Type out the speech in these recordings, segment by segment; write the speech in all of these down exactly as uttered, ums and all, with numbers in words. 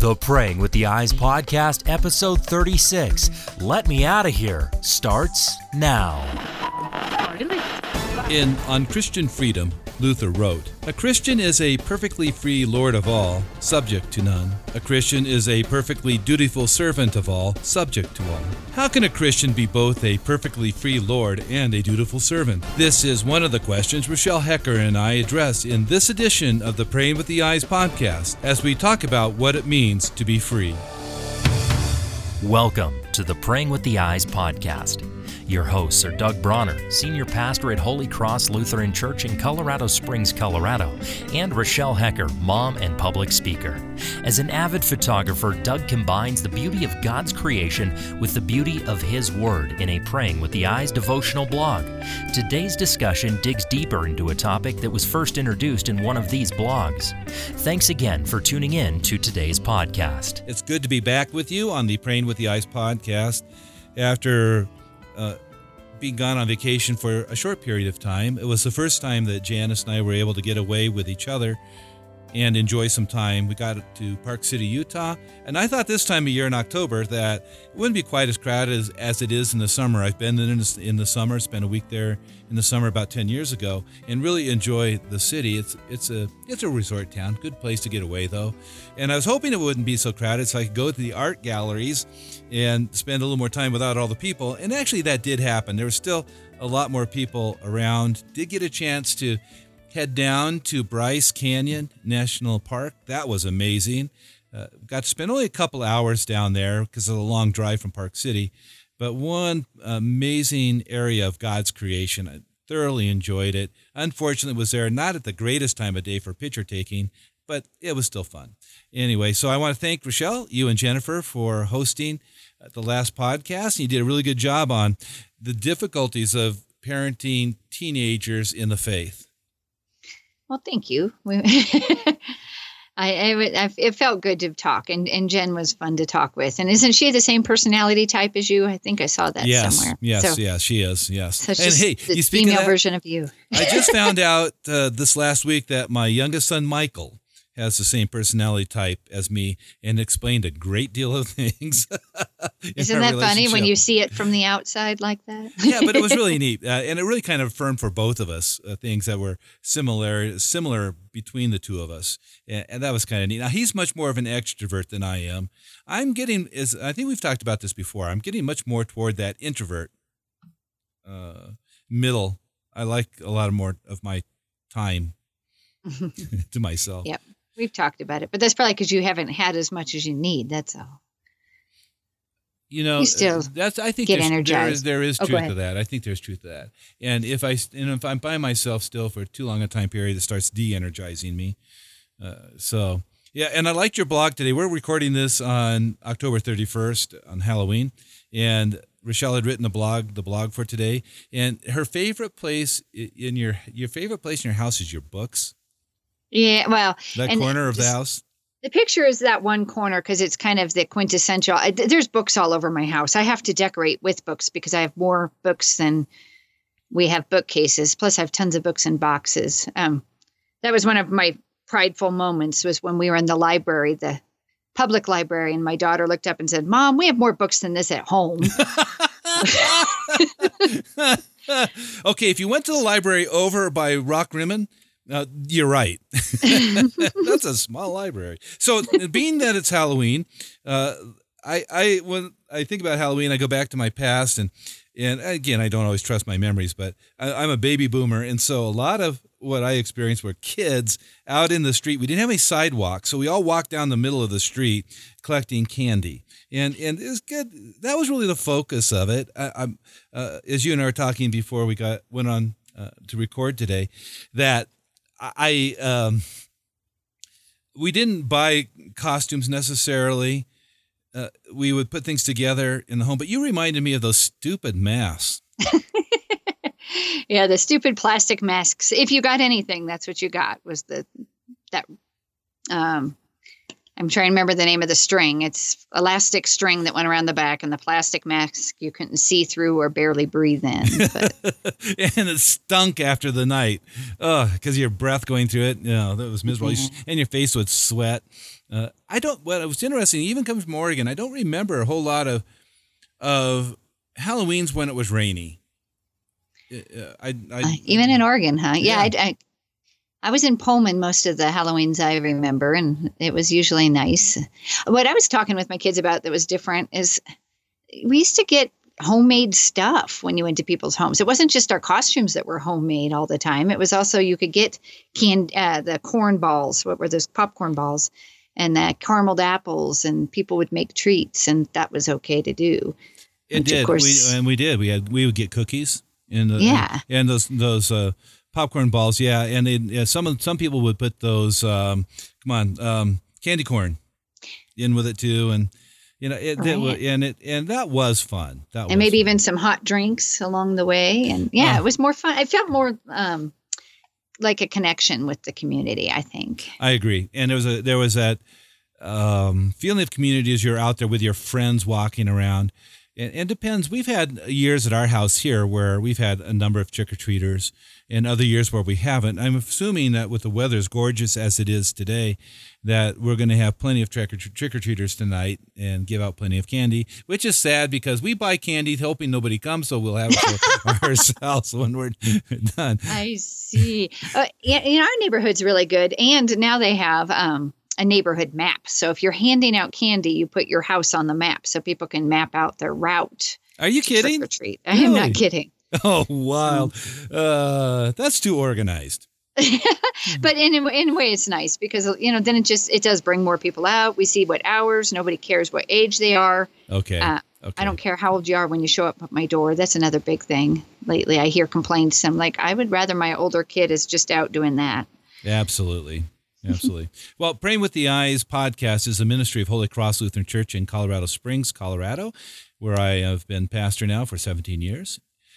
The Praying with the Eyes podcast, episode thirty-six, Let Me Out of Here, starts now. In On Christian Freedom, Luther wrote, "A Christian is a perfectly free Lord of all, subject to none. A Christian is a perfectly dutiful servant of all, subject to all." How can a Christian be both a perfectly free Lord and a dutiful servant? This is one of the questions Rochelle Hecker and I address in this edition of the Praying with the Eyes podcast as we talk about what it means to be free. Welcome to the Praying with the Eyes podcast. Your hosts are Doug Bronner, Senior Pastor at Holy Cross Lutheran Church in Colorado Springs, Colorado, and Rochelle Hecker, Mom and Public Speaker. As an avid photographer, Doug combines the beauty of God's creation with the beauty of His Word in a Praying with the Eyes devotional blog. Today's discussion digs deeper into a topic that was first introduced in one of these blogs. Thanks again for tuning in to today's podcast. It's good to be back with you on the Praying with the Eyes podcast after Uh, being gone on vacation for a short period of time. It was the first time that Janice and I were able to get away with each other and enjoy some time. We got to Park City, Utah, and I thought this time of year in October that it wouldn't be quite as crowded as, as it is in the summer. I've been in the, in the summer, spent a week there in the summer about ten years ago, and really enjoy the city. It's it's a it's a resort town, good place to get away though. And I was hoping it wouldn't be so crowded so I could go to the art galleries and spend a little more time without all the people. And actually that did happen. There was still a lot more people around. Did get a chance to head down to Bryce Canyon National Park. That was amazing. Uh, got to spend only a couple hours down there because of the long drive from Park City. But one amazing area of God's creation. I thoroughly enjoyed it. Unfortunately, was there not at the greatest time of day for picture taking, but it was still fun. Anyway, so I want to thank Rochelle, you and Jennifer for hosting the last podcast. You did a really good job on the difficulties of parenting teenagers in the faith. Well, thank you. We, I, I, it felt good to talk, and, and Jen was fun to talk with. And isn't she the same personality type as you? I think I saw that yes, somewhere. Yes, so, yes, she is, yes. So and just hey, the you speak female of that, version of you. I just found out uh, this last week that my youngest son, Michael, has the same personality type as me and explained a great deal of things. Isn't that funny when you see it from the outside like that? Yeah, but it was really neat. Uh, and it really kind of affirmed for both of us uh, things that were similar similar between the two of us. And, and that was kind of neat. Now, he's much more of an extrovert than I am. I'm getting, is I think we've talked about this before, I'm getting much more toward that introvert uh, middle. I like a lot more of my time to myself. Yep. We've talked about it, but that's probably because you haven't had as much as you need. That's all. You know, you still that's. I think get there's, energized. there is, there is oh, truth to that. I think there's truth to that. And if I, and if I'm by myself still for too long a time period, it starts de-energizing me. Uh, so yeah, and I liked your blog today. We're recording this on October thirty-first on Halloween, and Rochelle had written the blog, the blog for today, and her favorite place in your your favorite place in your house is your books. Yeah, well, that corner of the house. The picture is that one corner because it's kind of the quintessential. I, there's books all over my house. I have to decorate with books because I have more books than we have bookcases. Plus, I have tons of books in boxes. Um, that was one of my prideful moments was when we were in the library, the public library, and my daughter looked up and said, "Mom, we have more books than this at home." Okay, if you went to the library over by Rockrimmon, Uh, you're right. That's a small library. So being that it's Halloween, uh, I, I, when I think about Halloween, I go back to my past and, and again, I don't always trust my memories, but I, I'm a baby boomer. And so a lot of what I experienced were kids out in the street. We didn't have any sidewalks. So we all walked down the middle of the street collecting candy. And, and it was good. That was really the focus of it. I, I'm, uh, as you and I were talking before we got, went on uh, to record today, that I um, we didn't buy costumes necessarily. Uh, we would put things together in the home, but you reminded me of those stupid masks. Yeah, the stupid plastic masks. If you got anything, that's what you got. Was the that um, I'm trying to remember the name of the string. It's elastic string that went around the back, and the plastic mask you couldn't see through or barely breathe in. But. And it stunk after the night. Oh, because your breath going through it. You know, that was miserable. Mm-hmm. And your face would sweat. Uh, I don't. Well, it was interesting. Even coming from Oregon, I don't remember a whole lot of of Halloweens when it was rainy. Uh, I, I Uh, even in Oregon, huh? Yeah, Yeah. I, I I was in Pullman most of the Halloweens I remember, and it was usually nice. What I was talking with my kids about that was different is we used to get homemade stuff when you went to people's homes. It wasn't just our costumes that were homemade all the time. It was also you could get can uh, the corn balls. What were those popcorn balls? And the carameled apples, and people would make treats, and that was okay to do. It Which, of did. course- we, and we did. We had we would get cookies and the, Yeah. and, and those those uh, popcorn balls. Yeah, and it, yeah, some of some people would put those um, come on um, candy corn in with it too, and you know it, it wa- Right. and it and that was fun. That was And maybe fun. even some hot drinks along the way. And yeah, Oh. it was more fun. I felt more um, like a connection with the community, I think. I agree. And there was a there was that um, feeling of community as you're out there with your friends walking around. And it depends. We've had years at our house here where we've had a number of trick-or-treaters and other years where we haven't. I'm assuming that with the weather as gorgeous as it is today, that we're going to have plenty of trick- trick-or-treaters tonight and give out plenty of candy, which is sad because we buy candy hoping nobody comes, so we'll have it for ourselves when we're done. I see. Uh, in in our neighborhood's really good. And now they have um, a neighborhood map. So if you're handing out candy, you put your house on the map so people can map out their route. Are you kidding? Trick or treat. I am Really? not kidding. Oh, wild. Uh, that's too organized. But in in a way, it's nice because you know then it just it does bring more people out. We see what hours. Nobody cares what age they are. Okay. Uh, okay. I don't care how old you are when you show up at my door. That's another big thing lately. I hear complaints. I'm like, I would rather my older kid is just out doing that. Absolutely. Absolutely. Well, Praying with the Eyes podcast is a ministry of Holy Cross Lutheran Church in Colorado Springs, Colorado, where I have been pastor now for seventeen years.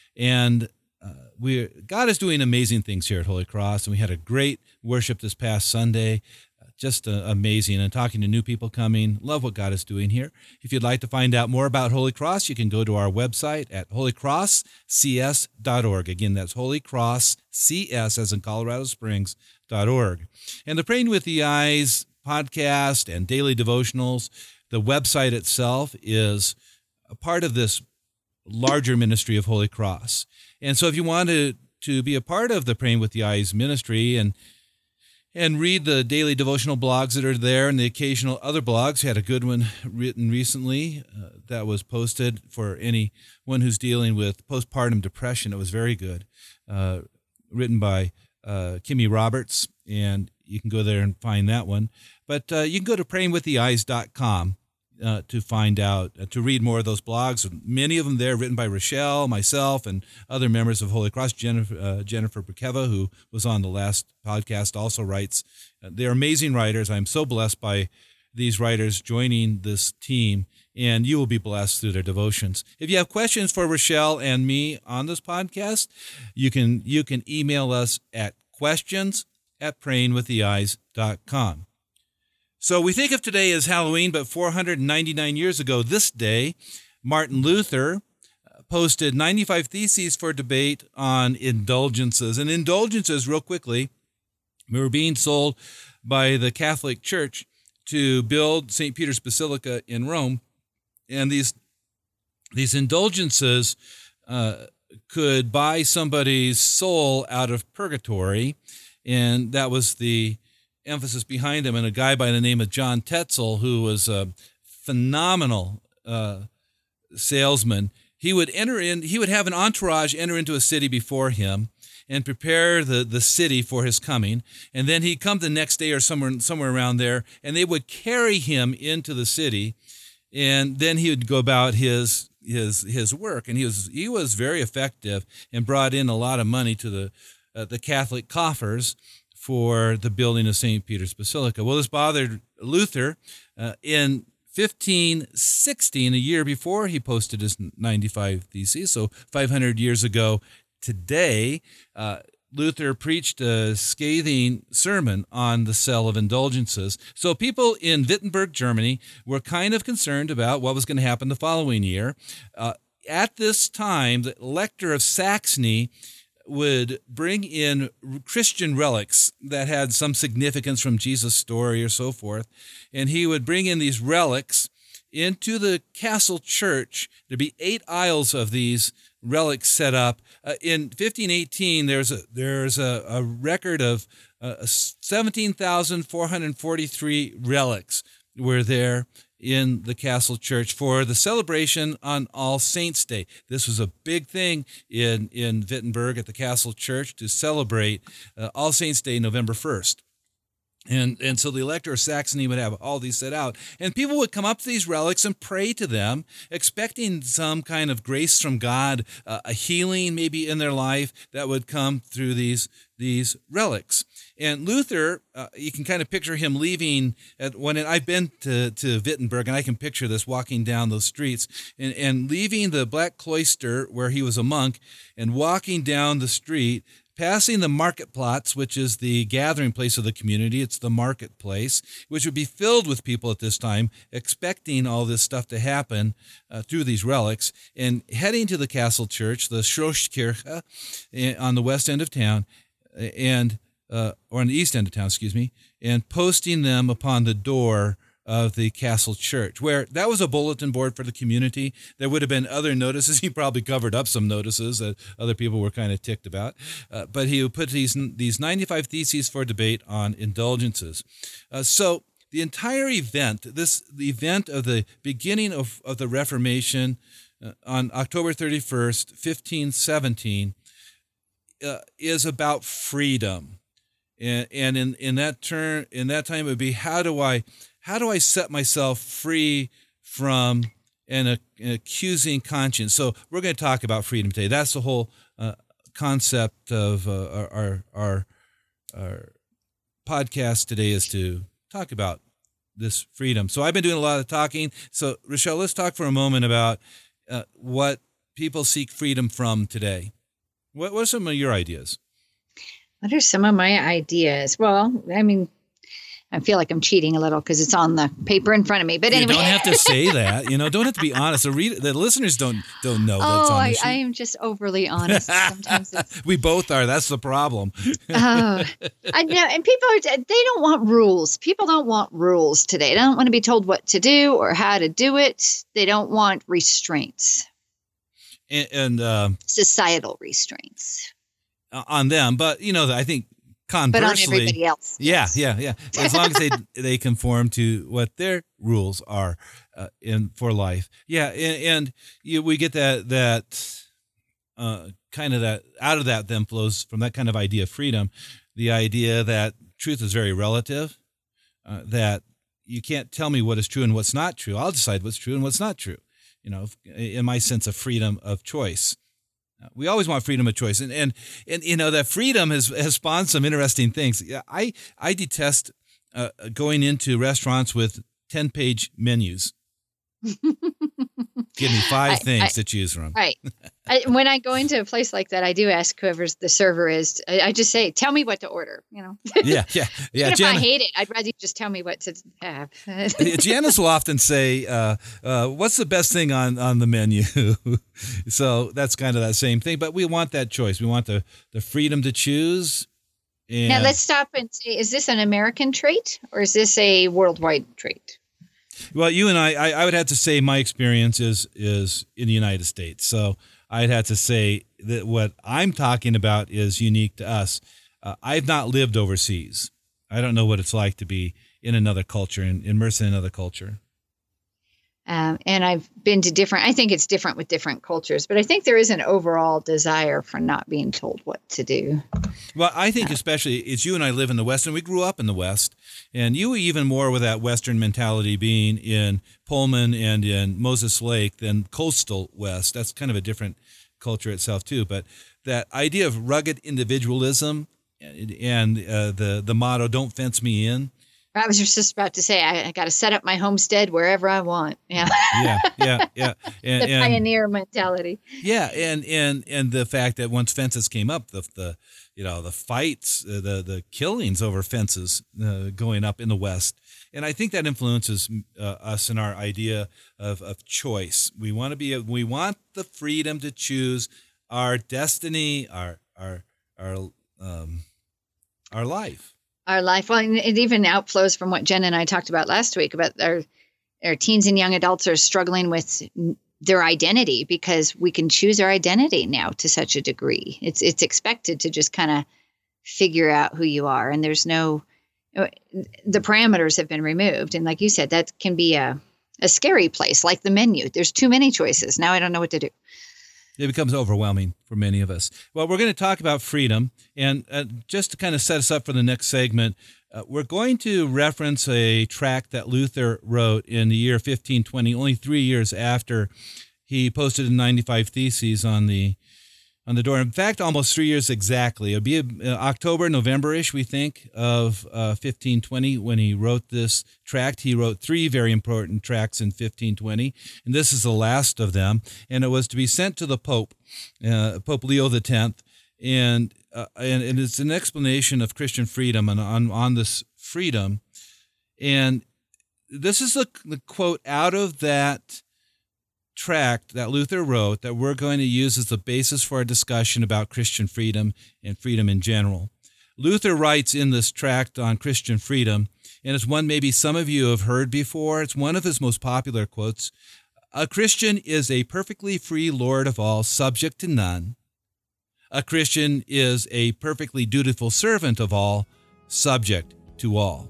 And uh, we God is doing amazing things here at Holy Cross, and we had a great worship this past Sunday. Uh, Just uh, amazing, and talking to new people coming. Love what God is doing here. If you'd like to find out more about Holy Cross, you can go to our website at holy cross c s dot org. Again, that's holy cross c s as in Colorado Springs dot org. And the Praying with the Eyes podcast and daily devotionals, the website itself is a part of this larger ministry of Holy Cross. And so if you want to, to be a part of the Praying with the Eyes ministry and and read the daily devotional blogs that are there and the occasional other blogs, we had a good one written recently uh, that was posted for anyone who's dealing with postpartum depression. It was very good, uh, written by uh, Kimmy Roberts, and you can go there and find that one. But uh, you can go to praying with the eyes dot com uh, to find out, uh, to read more of those blogs. Many of them there written by Rochelle, myself, and other members of Holy Cross. Jennifer, uh, Jennifer Bukeva, who was on the last podcast, also writes. Uh, they're amazing writers. I'm so blessed by these writers joining this team, and you will be blessed through their devotions. If you have questions for Rochelle and me on this podcast, you can you can email us at questions at praying with the eyes dot com. So we think of today as Halloween, but four hundred ninety-nine years ago this day, Martin Luther posted ninety-five theses for debate on indulgences. And indulgences, real quickly, were being sold by the Catholic Church to build Saint Peter's Basilica in Rome. And these these indulgences uh, could buy somebody's soul out of purgatory, and that was the emphasis behind them. And a guy by the name of John Tetzel, who was a phenomenal uh, salesman, he would enter in, he would have an entourage enter into a city before him and prepare the, the city for his coming. And then he'd come the next day or somewhere somewhere around there, and they would carry him into the city, and then he would go about his his his work. And he was he was very effective and brought in a lot of money to the uh, the Catholic coffers for the building of Saint Peter's Basilica. Well, this bothered Luther. Uh, in fifteen sixteen, a year before he posted his ninety-five Theses, so five hundred years ago today, uh, Luther preached a scathing sermon on the sale of indulgences. So people in Wittenberg, Germany, were kind of concerned about what was going to happen the following year. Uh, at this time, the Elector of Saxony would bring in Christian relics that had some significance from Jesus' story or so forth, and he would bring in these relics into the castle church. There'd be eight aisles of these relics set up. Uh, in fifteen eighteen, there's a there's a, a record of uh, seventeen thousand four hundred forty-three relics were there in the castle church for the celebration on All Saints' Day. This was a big thing in, in Wittenberg at the castle church to celebrate uh, All Saints' Day, November first. And and so the Elector of Saxony would have all these set out. And people would come up to these relics and pray to them, expecting some kind of grace from God, uh, a healing maybe in their life that would come through these, these relics. And Luther, uh, you can kind of picture him leaving. At when it, I've been to, to Wittenberg, and I can picture this walking down those streets, and, and leaving the Black Cloister where he was a monk and walking down the street, passing the Marktplatz, which is the gathering place of the community. It's the marketplace, which would be filled with people at this time, expecting all this stuff to happen uh, through these relics, and heading to the castle church, the Schlosskirche, on the west end of town, and uh, or on the east end of town, excuse me, and posting them upon the door of the castle church, where that was a bulletin board for the community. There would have been other notices. He probably covered up some notices that other people were kind of ticked about. Uh, but he would put these these ninety-five theses for debate on indulgences. Uh, so the entire event, this the event of the beginning of, of the Reformation uh, on October thirty-first, fifteen seventeen, uh, is about freedom. And, and in, in that turn, in that time, it would be, how do I How do I set myself free from an, an accusing conscience? So we're going to talk about freedom today. That's the whole uh, concept of uh, our, our, our our podcast today, is to talk about this freedom. So I've been doing a lot of talking. So Rochelle, let's talk for a moment about uh, what people seek freedom from today. What, what are some of your ideas? What are some of my ideas? Well, I mean, I feel like I'm cheating a little because it's on the paper in front of me. But anyway, you don't have to say that. You know, don't have to be honest. The read, the listeners don't don't know. Oh, that's on the I, sheet. I am just overly honest. Sometimes it's, we both are. That's the problem. oh, I know. And people are they don't want rules. People don't want rules today. They don't want to be told what to do or how to do it. They don't want restraints. And, and uh, societal restraints on them, but you know, I think. Conversely, but on everybody else. Yeah, yeah, yeah. As long as they they conform to what their rules are uh, in for life. Yeah, and, and you, we get that that uh, kind of that out of that then flows from that kind of idea of freedom, the idea that truth is very relative, uh, that you can't tell me what is true and what's not true. I'll decide what's true and what's not true. You know, in my sense of freedom of choice. We always want freedom of choice, and and and you know that freedom has has spawned some interesting things. I I detest uh, going into restaurants with ten page menus. Give me five I, things I, to choose from. Right. I, when I go into a place like that, I do ask whoever the server is. I, I just say, "Tell me what to order." You know. Yeah, yeah, yeah. Even Jan- if I hate it, I'd rather you just tell me what to have. Janice will often say, uh, uh, "What's the best thing on, on the menu?" So that's kind of that same thing. But we want that choice. We want the, the freedom to choose. And now let's stop and say: is this an American trait or is this a worldwide trait? Well, you and I, I, I would have to say my experience is is in the United States. So I'd have to say that what I'm talking about is unique to us. Uh, I've not lived overseas. I don't know what it's like to be in another culture and immersed in another culture. Um, and I've been to different, I think it's different with different cultures, but I think there is an overall desire for not being told what to do. Well, I think especially it's you and I live in the West, and we grew up in the West, and you even more with that Western mentality being in Pullman and in Moses Lake than coastal West. That's kind of a different culture itself too, but that idea of rugged individualism and uh, the, the motto, "Don't fence me in." I was just about to say, I, I got to set up my homestead wherever I want. Yeah, yeah, yeah, yeah. And, the pioneer and, mentality. Yeah, and and and the fact that once fences came up, the the you know the fights, uh, the the killings over fences uh, going up in the West, and I think that influences uh, us in our idea of of choice. We want to be, we want the freedom to choose our destiny, our our our um, our life. Our life. Well, and it even outflows from what Jen and I talked about last week about our our teens and young adults are struggling with their identity because we can choose our identity now to such a degree. It's it's expected to just kind of figure out who you are, and there's no the parameters have been removed. And like you said, that can be a a scary place, like the menu. There's too many choices. Now I don't know what to do. It becomes overwhelming for many of us. Well, we're going to talk about freedom. And uh, just to kind of set us up for the next segment, uh, we're going to reference a tract that Luther wrote in the year fifteen twenty, only three years after he posted the ninety-five Theses on the on the door. In fact, almost three years exactly. It'll be uh, October, November-ish, we think, of uh, fifteen twenty when he wrote this tract. He wrote three very important tracts in fifteen twenty, and this is the last of them. And it was to be sent to the Pope, uh, Pope Leo the tenth, and, uh, and and it's an explanation of Christian freedom and on, on this freedom. And this is the, the quote out of that tract that Luther wrote that we're going to use as the basis for our discussion about Christian freedom and freedom in general. Luther writes in this tract on Christian freedom, and it's one maybe some of you have heard before. It's one of his most popular quotes. A Christian is a perfectly free Lord of all, subject to none. A Christian is a perfectly dutiful servant of all, subject to all.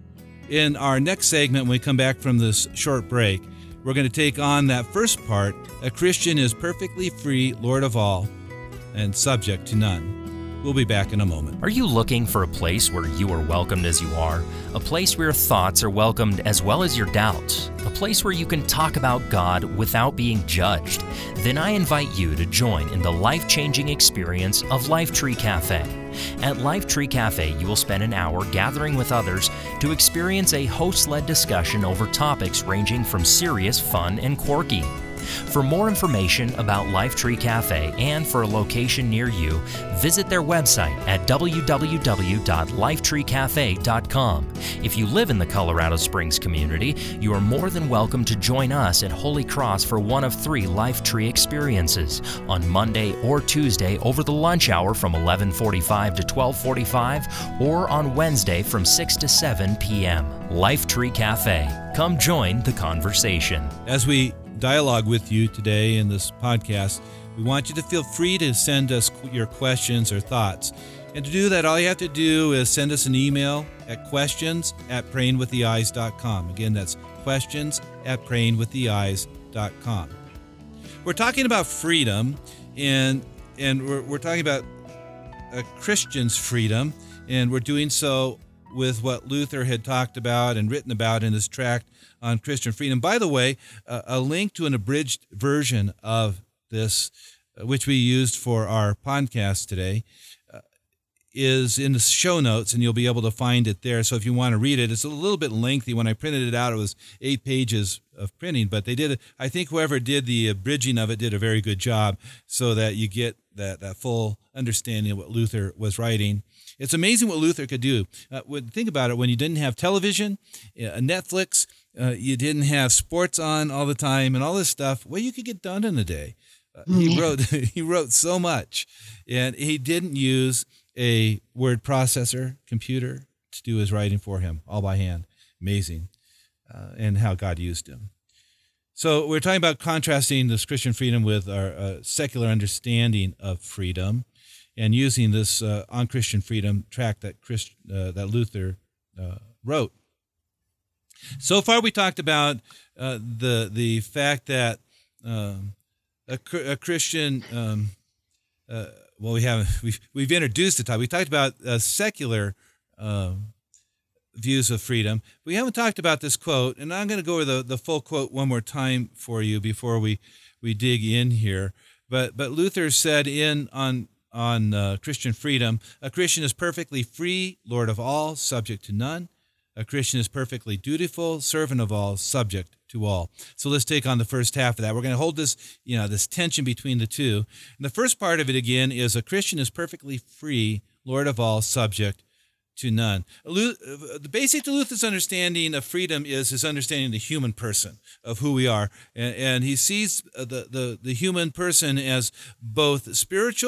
In our next segment, when we come back from this short break, we're going to take on that first part. A Christian is perfectly free, Lord of all, and subject to none. We'll be back in a moment. Are you looking for a place where you are welcomed as you are? A place where your thoughts are welcomed as well as your doubts? A place where you can talk about God without being judged? Then I invite you to join in the life-changing experience of Lifetree Cafe. At Lifetree Cafe, you will spend an hour gathering with others to experience a host-led discussion over topics ranging from serious, fun, and quirky. For more information about Lifetree Cafe and for a location near you, visit their website at w w w dot lifetree cafe dot com. If you live in the Colorado Springs community, you are more than welcome to join us at Holy Cross for one of three Lifetree experiences on Monday or Tuesday over the lunch hour from eleven forty-five to twelve forty-five or on Wednesday from six to seven p.m. Lifetree Cafe. Come join the conversation. As we dialogue with you today in this podcast, we want you to feel free to send us your questions or thoughts. And to do that, all you have to do is send us an email at questions at praying with the eyes dot com. Again, that's questions at praying with the eyes dot com. We're talking about freedom, and and we're, we're talking about a Christian's freedom, and we're doing so with what Luther had talked about and written about in his tract on Christian freedom. By the way, uh, a link to an abridged version of this, uh, which we used for our podcast today, uh, is in the show notes, and you'll be able to find it there. So if you want to read it, it's a little bit lengthy. When I printed it out, it was eight pages of printing, but they did it. I think whoever did the abridging of it did a very good job so that you get that, that full understanding of what Luther was writing. It's amazing what Luther could do. Uh, think about it. When you didn't have television, uh, Netflix, uh, you didn't have sports on all the time and all this stuff, what you could get done in a day. Uh, he wrote he wrote so much, and he didn't use a word processor computer to do his writing for him, all by hand. Amazing, uh, and how God used him. So we're talking about contrasting this Christian freedom with our uh, secular understanding of freedom, and using this uh, on Christian freedom tract that Christ, uh, that Luther uh, wrote. So far, we talked about uh, the the fact that um, a, a Christian. Um, uh, well, we have we've we've introduced the topic. We talked about uh, secular uh, views of freedom. We haven't talked about this quote, and I'm going to go over the, the full quote one more time for you before we, we dig in here. But but Luther said in on. on uh, Christian freedom, a Christian is perfectly free, Lord of all, subject to none. A Christian is perfectly dutiful, servant of all, subject to all. So let's take on the first half of that. We're going to hold this, you know, this tension between the two. And the first part of it, again, is a Christian is perfectly free, Lord of all, subject to none. The basic to Luther's understanding of freedom is his understanding of the human person, of who we are. And, and he sees the, the, the human person as both spiritual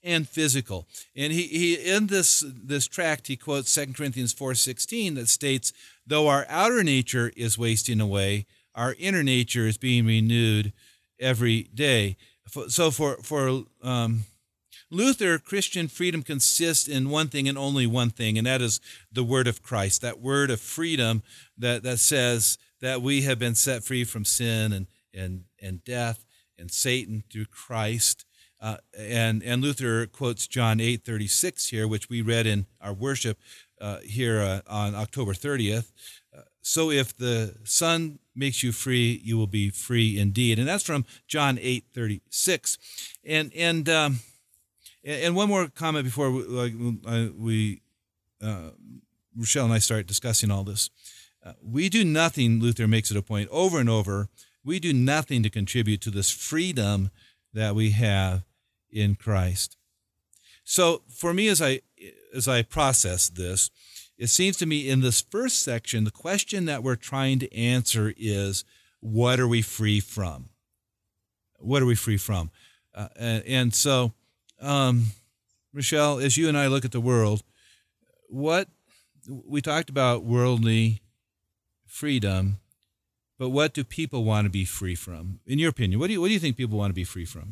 and physical. And he, he in this this tract, he quotes Second Corinthians four sixteen that states, though our outer nature is wasting away, our inner nature is being renewed every day. So for, for um, Luther, Christian freedom consists in one thing and only one thing, and that is the word of Christ, that word of freedom that, that says that we have been set free from sin and, and, and death and Satan through Christ. Uh, and, and Luther quotes John eight thirty-six here, which we read in our worship uh, here uh, on October thirtieth. Uh, so if the Son makes you free, you will be free indeed. And that's from John eight thirty-six. And and um, and one more comment before we, uh, we uh, Rochelle and I start discussing all this. Uh, we do nothing, Luther makes it a point over and over, we do nothing to contribute to this freedom that we have in Christ. So for me, as I as I process this, it seems to me in this first section, the question that we're trying to answer is, what are we free from? What are we free from? Uh, and, and so, um, Rochelle, as you and I look at the world, what we talked about worldly freedom, but what do people want to be free from? In your opinion, what do you what do you think people want to be free from?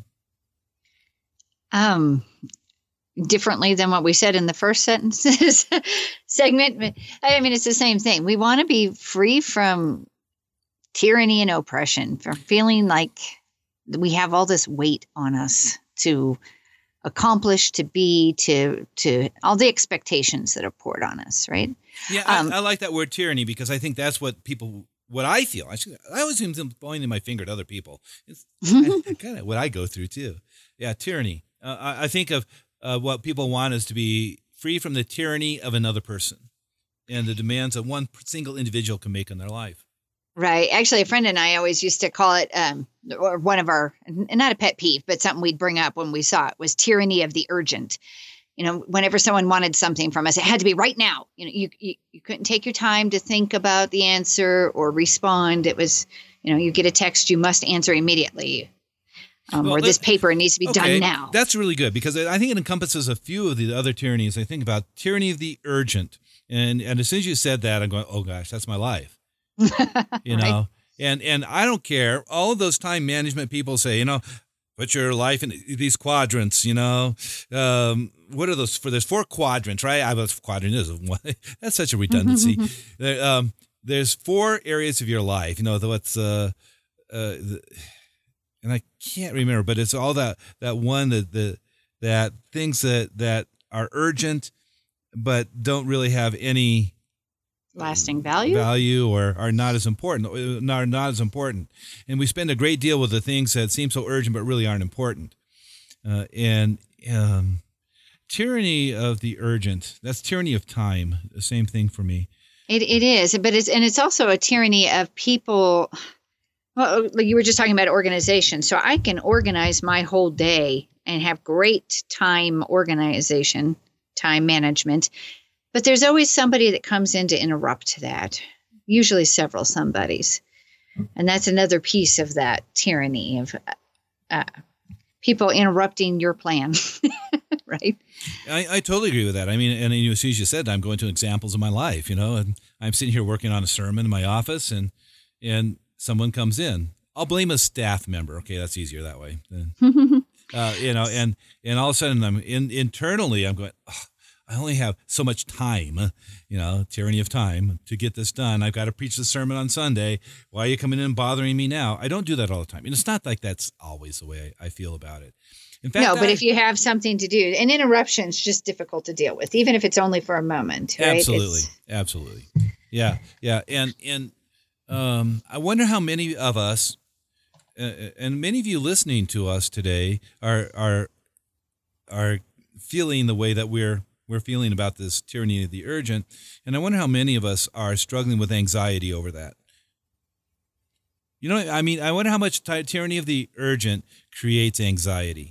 Um, differently than what we said in the first sentences segment. I mean, it's the same thing. We want to be free from tyranny and oppression, from feeling like we have all this weight on us to accomplish, to be, to to all the expectations that are poured on us, right? Yeah, um, I, I like that word tyranny because I think that's what people. What I feel, I, should, I always seem to pointing my finger at other people. It's kind of what I go through too. Yeah, tyranny. Uh, I, I think of uh, what people want is to be free from the tyranny of another person and the demands that one single individual can make on their life. Right. Actually, a friend and I always used to call it, um, or one of our, not a pet peeve, but something we'd bring up when we saw it was tyranny of the urgent. You know, whenever someone wanted something from us, it had to be right now. You know, you, you you couldn't take your time to think about the answer or respond. It was, you know, you get a text, you must answer immediately. Um, well, or this paper needs to be okay, done now. That's really good because I think it encompasses a few of the other tyrannies. I think about tyranny of the urgent. And and as soon as you said that, I'm going, oh, gosh, that's my life. You know, right? and and I don't care. All of those time management people say, you know, put your life in these quadrants, you know. Um, what are those? For there's four quadrants, right? I was quadrant is one. That's such a redundancy. there, um, there's four areas of your life, you know. What's uh, uh, the, and I can't remember, but it's all that that one that the that things that that are urgent, but don't really have any lasting value value or are not as important are not as important and we spend a great deal with the things that seem so urgent but really aren't important uh, and um, tyranny of the urgent, that's tyranny of time, the same thing for me. It it is, but it's and it's also a tyranny of people. Well, like you were just talking about organization, so I can organize my whole day and have great time organization, time management. But there's always somebody that comes in to interrupt that, usually several somebodies. And that's another piece of that tyranny of uh, people interrupting your plan, right? I, I totally agree with that. I mean, and you know, as soon as you said that, I'm going to examples of my life, you know, and I'm sitting here working on a sermon in my office and and someone comes in. I'll blame a staff member. Okay, that's easier that way. uh, you know, and, and all of a sudden I'm in, internally, I'm going, oh, I only have so much time, you know, tyranny of time to get this done. I've got to preach the sermon on Sunday. Why are you coming in and bothering me now? I don't do that all the time. And it's not like that's always the way I feel about it. In fact, no, but I, if you have something to do, an interruption is just difficult to deal with, even if it's only for a moment. Right? Absolutely. It's, absolutely. Yeah. Yeah. And, and um, I wonder how many of us, uh, and many of you listening to us today are, are, are feeling the way that we're, We're feeling about this tyranny of the urgent, and I wonder how many of us are struggling with anxiety over that. You know, I mean, I wonder how much ty- tyranny of the urgent creates anxiety.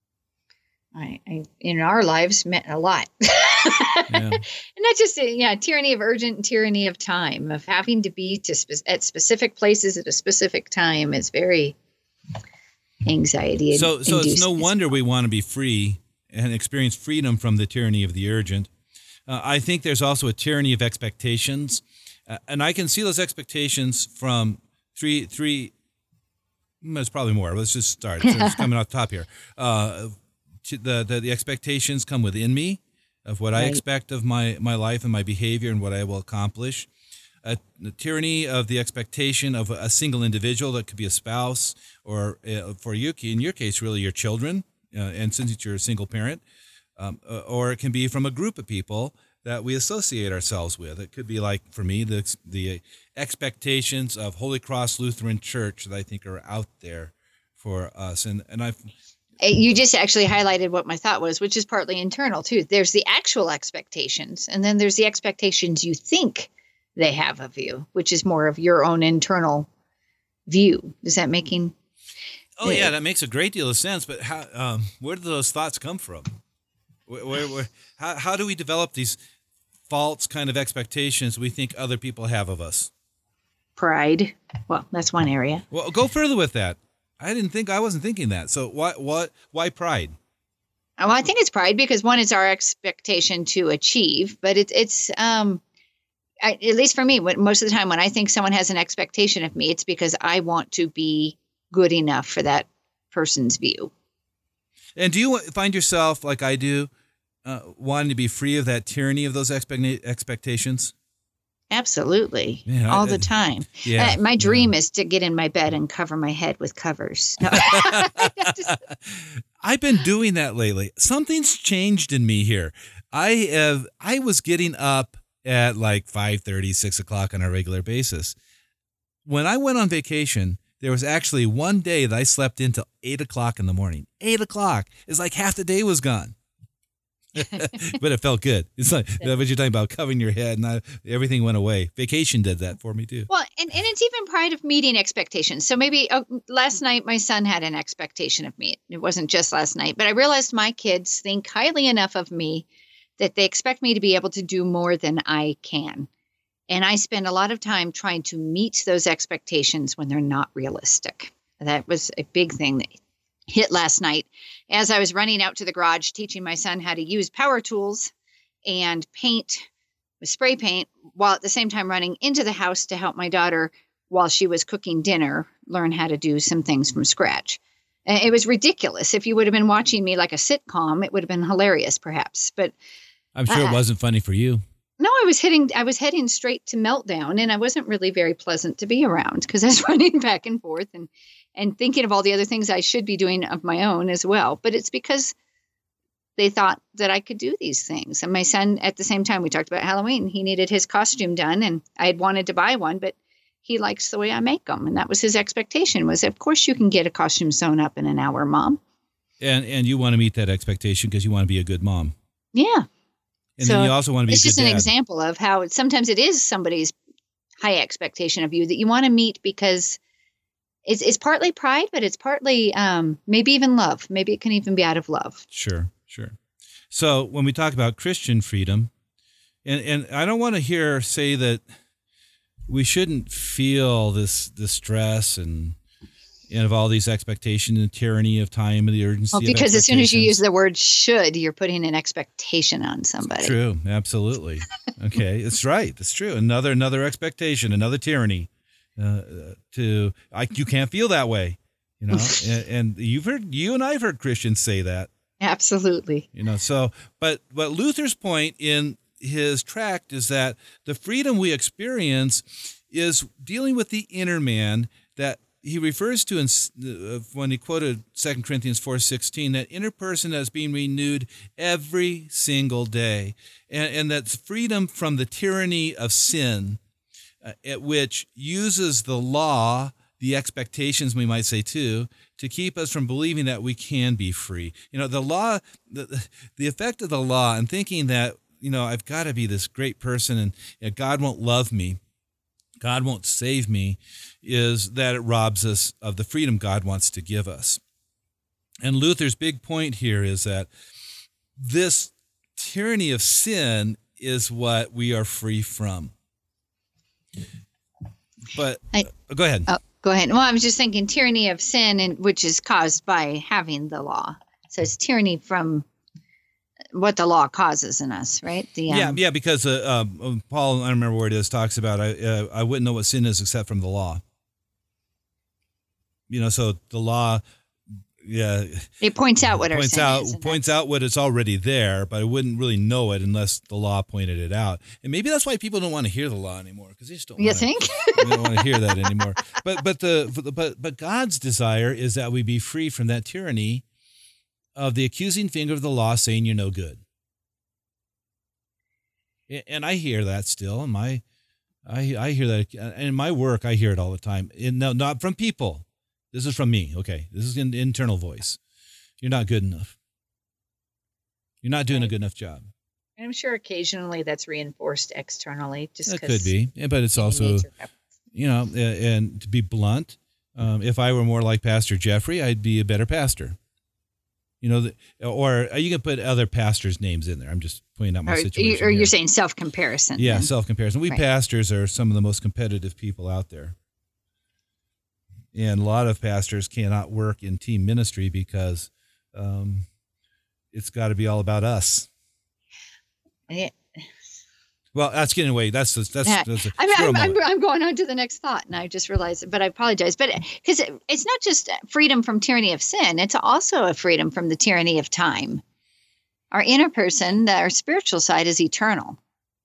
I, I in our lives meant a lot. Yeah. And not just, yeah, tyranny of urgent and tyranny of time, of having to be to spe- at specific places at a specific time is very anxiety. So, so it's no wonder we want to be free and experience freedom from the tyranny of the urgent. Uh, I think there's also a tyranny of expectations, uh, and I can see those expectations from three, three, there's probably more. Let's just start. So it's coming off the top here. Uh, the, the, the expectations come within me of what I Right. expect of my, my life and my behavior and what I will accomplish. Uh, the tyranny of the expectation of a single individual, that could be a spouse, or uh, for you, in your case, really your children, uh, and since you're a single parent, um, uh, or it can be from a group of people that we associate ourselves with. It could be like, for me, the the expectations of Holy Cross Lutheran Church that I think are out there for us. And and I've You just actually highlighted what my thought was, which is partly internal too. There's the actual expectations, and then there's the expectations you think they have of you, which is more of your own internal view. Is that making? oh yeah, that makes a great deal of sense. But how? Um, where do those thoughts come from? Where, where, where how how do we develop these false kind of expectations we think other people have of us? Pride. Well, that's one area. Well, go further with that. I didn't think I wasn't thinking that. So why what why pride? Well, I think it's pride because one is our expectation to achieve, but it's it's um, I, at least for me, when, most of the time when I think someone has an expectation of me, it's because I want to be good enough for that person's view. And do you find yourself, like I do, uh, wanting to be free of that tyranny of those expect- expectations? Absolutely. Yeah, all I- the time. Yeah, Uh, my dream is to get in my bed and cover my head with covers. No. Just- I've been doing that lately. Something's changed in me here. I have. I was getting up at like five thirty, six o'clock on a regular basis. When I went on vacation, there was actually one day that I slept until eight o'clock in the morning. Eight o'clock. It's like half the day was gone. But it felt good. It's like that's what you're talking about, covering your head, and I, everything went away. Vacation did that for me too. well, and, and it's even pride of meeting expectations. So maybe oh, last night my son had an expectation of me. It wasn't just last night, but I realized my kids think highly enough of me that they expect me to be able to do more than I can. And I spend a lot of time trying to meet those expectations when they're not realistic. That was a big thing that hit last night as I was running out to the garage teaching my son how to use power tools and paint with spray paint, while at the same time running into the house to help my daughter while she was cooking dinner learn how to do some things from scratch. And it was ridiculous. If you would have been watching me like a sitcom, it would have been hilarious, perhaps. But I'm sure uh, it wasn't funny for you. no, I was hitting, I was heading straight to meltdown, and I wasn't really very pleasant to be around because I was running back and forth and, and thinking of all the other things I should be doing of my own as well. But it's because they thought that I could do these things. And my son, at the same time, we talked about Halloween, he needed his costume done, and I had wanted to buy one, but he likes the way I make them. And that was his expectation, was, of course you can get a costume sewn up in an hour, Mom. And and you want to meet that expectation because you want to be a good mom. Yeah. And So then you also want to be It's a good just an dad. example of how it, sometimes it is somebody's high expectation of you that you want to meet because it's it's partly pride, but it's partly um, maybe even love. Maybe it can even be out of love. Sure, sure. So when we talk about Christian freedom, and, and I don't want to hear say that we shouldn't feel this this stress and and of all these expectations and tyranny of time and the urgency. Well, of because as soon as you use expectations. the word should, you're putting an expectation on somebody. True, absolutely. Okay, it's right. It's true. Another another expectation, another tyranny. Uh, to I, you can't feel that way, you know. and, and you've heard you and I've heard Christians say that, Absolutely. you know. So, but but Luther's point in his tract is that the freedom we experience is dealing with the inner man that he refers to in, uh, when he quoted Second Corinthians four sixteen, that inner person that's being renewed every single day. And, and that's freedom from the tyranny of sin, uh, at which uses the law, the expectations, we might say too, to keep us from believing that we can be free. You know, the law, the, the effect of the law and thinking that, you know, I've got to be this great person and you know, God won't love me, God won't save me, is that it robs us of the freedom God wants to give us. And Luther's big point here is that this tyranny of sin is what we are free from. But I- uh, go ahead. Oh, go ahead. Well, I was just thinking tyranny of sin, and which is caused by having the law. So it's tyranny from what the law causes in us, right? The, um, yeah, yeah, because uh, uh, Paul, I don't remember where it is, talks about I uh, I wouldn't know what sin is except from the law. You know, so the law, yeah, it points out what points our sin out is, and points out what it's already there, but I wouldn't really know it unless the law pointed it out. And maybe that's why people don't want to hear the law anymore, because they just don't. You wanna, think? they don't want to hear that anymore. But but the but but God's desire is that we be free from that tyranny of the accusing finger of the law saying you're no good. And I hear that still in my, I I hear that in my work. I hear it all the time. In, no, not from people. This is from me. Okay, this is an internal voice. You're not good enough. You're not doing a good enough job. And I'm sure occasionally that's reinforced externally. Just That could be, yeah, but it's also, you know, and to be blunt, um, if I were more like Pastor Jeffrey, I'd be a better pastor. You know, or you can put other pastors' names in there. I'm just pointing out my or, situation. Or you're here. saying self-comparison. Yeah, then. self-comparison. We Right. pastors are some of the most competitive people out there. And a lot of pastors cannot work in team ministry because um, it's got to be all about us. Yeah. Well, that's getting away. That's that's. Yeah. that's a, I'm, screw I'm, a I'm, moment. I'm going on to the next thought, and I just realized it, but I apologize. But because it, it's not just freedom from tyranny of sin, it's also a freedom from the tyranny of time. Our inner person, our spiritual side, is eternal.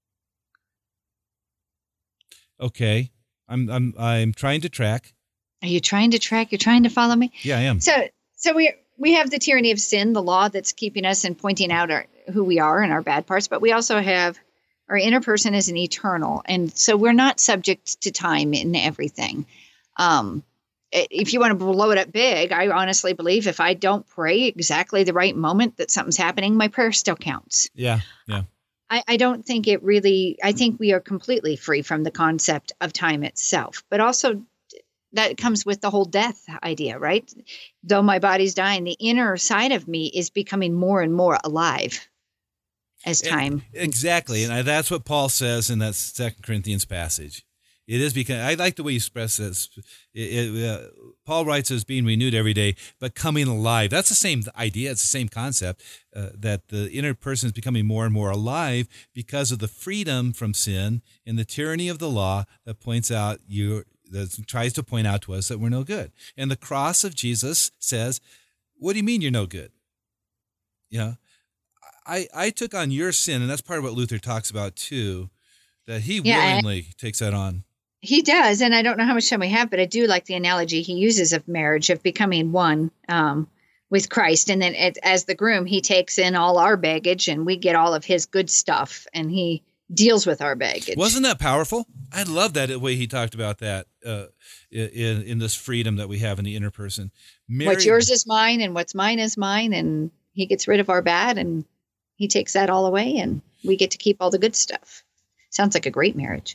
Okay, I'm I'm I'm trying to track. Are you trying to track? You're trying to follow me? Yeah, I am. So, so we we have the tyranny of sin, the law that's keeping us and pointing out our, who we are and our bad parts, but we also have our inner person is an eternal, and so we're not subject to time in everything. Um, if you want to blow it up big, I honestly believe if I don't pray exactly the right moment that something's happening, my prayer still counts. Yeah, yeah. I, I don't think it really, I think we are completely free from the concept of time itself, but also that comes with the whole death idea, right? Though my body's dying, the inner side of me is becoming more and more alive as time. Exactly. And I, that's what Paul says in that Second Corinthians passage. It is because I like the way you express this. It, it, uh, Paul writes as being renewed every day, but coming alive. That's the same idea. It's the same concept uh, that the inner person is becoming more and more alive because of the freedom from sin and the tyranny of the law that points out you that tries to point out to us that we're no good. And the cross of Jesus says, "What do you mean you're no good?" You know, I I took on your sin, and that's part of what Luther talks about too. That he Yeah, willingly I- takes that on. He does, and I don't know how much time we have, but I do like the analogy he uses of marriage, of becoming one um, with Christ. And then it, as the groom, he takes in all our baggage, and we get all of his good stuff, and he deals with our baggage. Wasn't that powerful? I love that way he talked about that uh, in, in this freedom that we have in the inner person. Mary, what's yours is mine, and what's mine is mine, and he gets rid of our bad, and he takes that all away, and we get to keep all the good stuff. Sounds like a great marriage.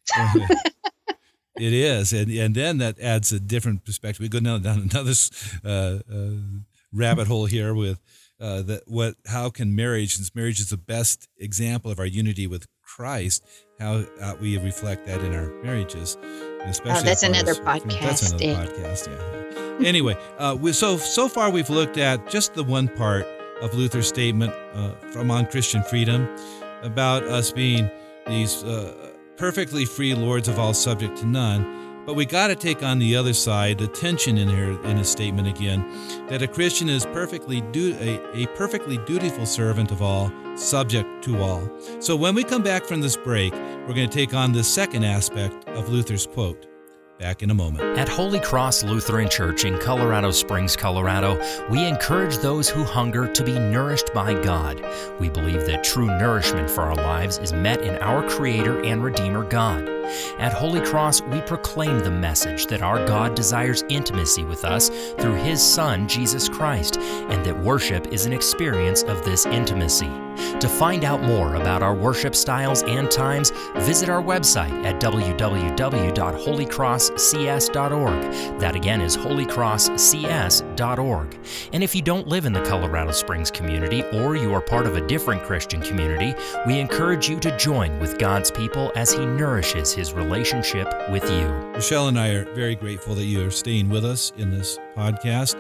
It is, and and then that adds a different perspective. We go down down another uh, uh, rabbit hole here with uh, that. What? How can marriage, since marriage is the best example of our unity with Christ, how uh, we reflect that in our marriages, especially. Oh, that's as far another as- podcast, That's another Dave. podcast. Yeah. Anyway, uh, we, so so far we've looked at just the one part of Luther's statement uh, from On Christian Freedom about us being these. Uh, perfectly free lords of all, subject to none. But we got to take on the other side, the tension in here in his statement again, that a Christian is perfectly du- a, a perfectly dutiful servant of all, subject to all. So when we come back from this break, we're going to take on the second aspect of Luther's quote. Back in a moment. At Holy Cross Lutheran Church in Colorado Springs, Colorado, we encourage those who hunger to be nourished by God. We believe that true nourishment for our lives is met in our Creator and Redeemer God. At Holy Cross, we proclaim the message that our God desires intimacy with us through His Son, Jesus Christ, and that worship is an experience of this intimacy. To find out more about our worship styles and times, visit our website at w w w dot holy cross c s dot org. That again is holy cross c s dot org. And if you don't live in the Colorado Springs community, or you are part of a different Christian community, we encourage you to join with God's people as He nourishes His relationship with you. Michelle and I are very grateful that you are staying with us in this podcast.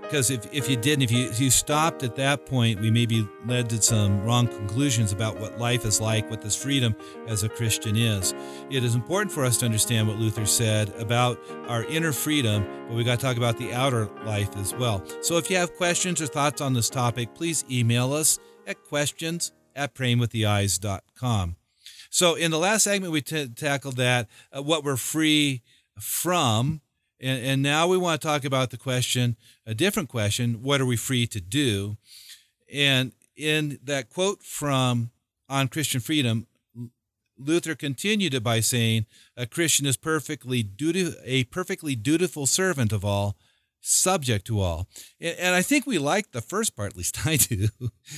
because if, if you didn't, if you, if you stopped at that point, we maybe led to some wrong conclusions about what life is like, what this freedom as a Christian is. It is important for us to understand what Luther said about our inner freedom, but we got to talk about the outer life as well. So if you have questions or thoughts on this topic, please email us at questions at praying with the eyes dot com. So in the last segment, we t- tackled that, uh, what we're free from. And, and now we want to talk about the question, a different question, what are we free to do? And in that quote from On Christian Freedom, Luther continued it by saying, a Christian is perfectly duty, a perfectly dutiful servant of all, subject to all. And, and I think we like the first part, at least I do.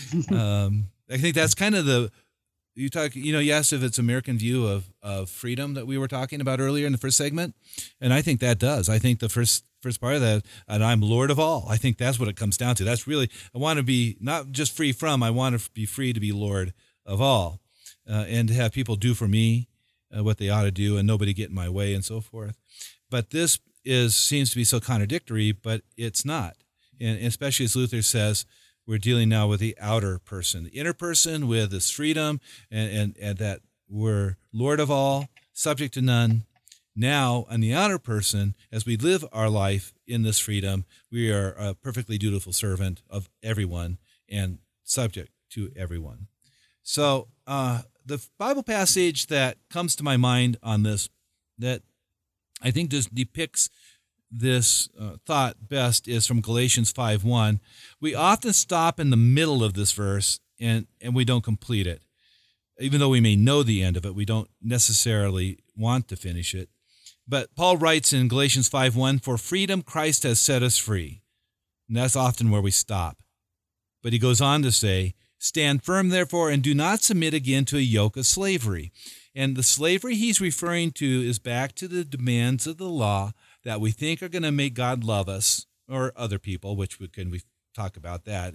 um, I think that's kind of the, you talk, you know, you asked if it's American view of, of freedom that we were talking about earlier in the first segment. And I think that does. I think the first first part of that, and I'm Lord of all. I think that's what it comes down to. That's really, I want to be not just free from, I want to be free to be Lord of all, uh, and to have people do for me uh, what they ought to do and nobody get in my way and so forth. But this is seems to be so contradictory, but it's not. And especially as Luther says, we're dealing now with the outer person, the inner person with this freedom, and, and, and that we're Lord of all, subject to none. Now, on the outer person, as we live our life in this freedom, we are a perfectly dutiful servant of everyone and subject to everyone. So uh, the Bible passage that comes to my mind on this, that I think just depicts this uh, thought best, is from Galatians five one. We often stop in the middle of this verse and, and we don't complete it. Even though we may know the end of it, we don't necessarily want to finish it. But Paul writes in Galatians five one, for freedom Christ has set us free. And that's often where we stop. But he goes on to say, stand firm therefore and do not submit again to a yoke of slavery. And the slavery he's referring to is back to the demands of the law that we think are going to make God love us or other people, which we can we talk about that.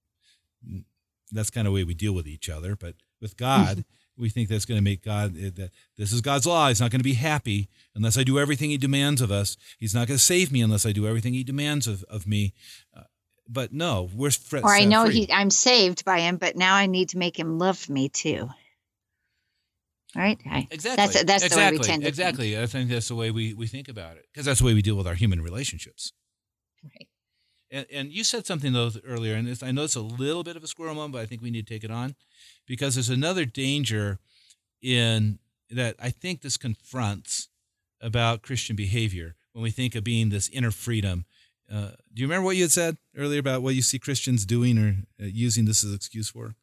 That's kind of the way we deal with each other. But with God, we think that's going to make God, that this is God's law. He's not going to be happy unless I do everything he demands of us. He's not going to save me unless I do everything he demands of, of me. Uh, but no, we're fr- Or I know free. he, I'm saved by him, but now I need to make him love me too. Right? I, Exactly. That's, that's exactly. the way we tend to Exactly. think. I think that's the way we, we think about it, because that's the way we deal with our human relationships. Right. And, and you said something, though, earlier, and it's, I know it's a little bit of a squirrel moment, but I think we need to take it on, because there's another danger in that I think this confronts about Christian behavior when we think of being this inner freedom. Uh, do you remember what you had said earlier about what you see Christians doing or uh, using this as an excuse for?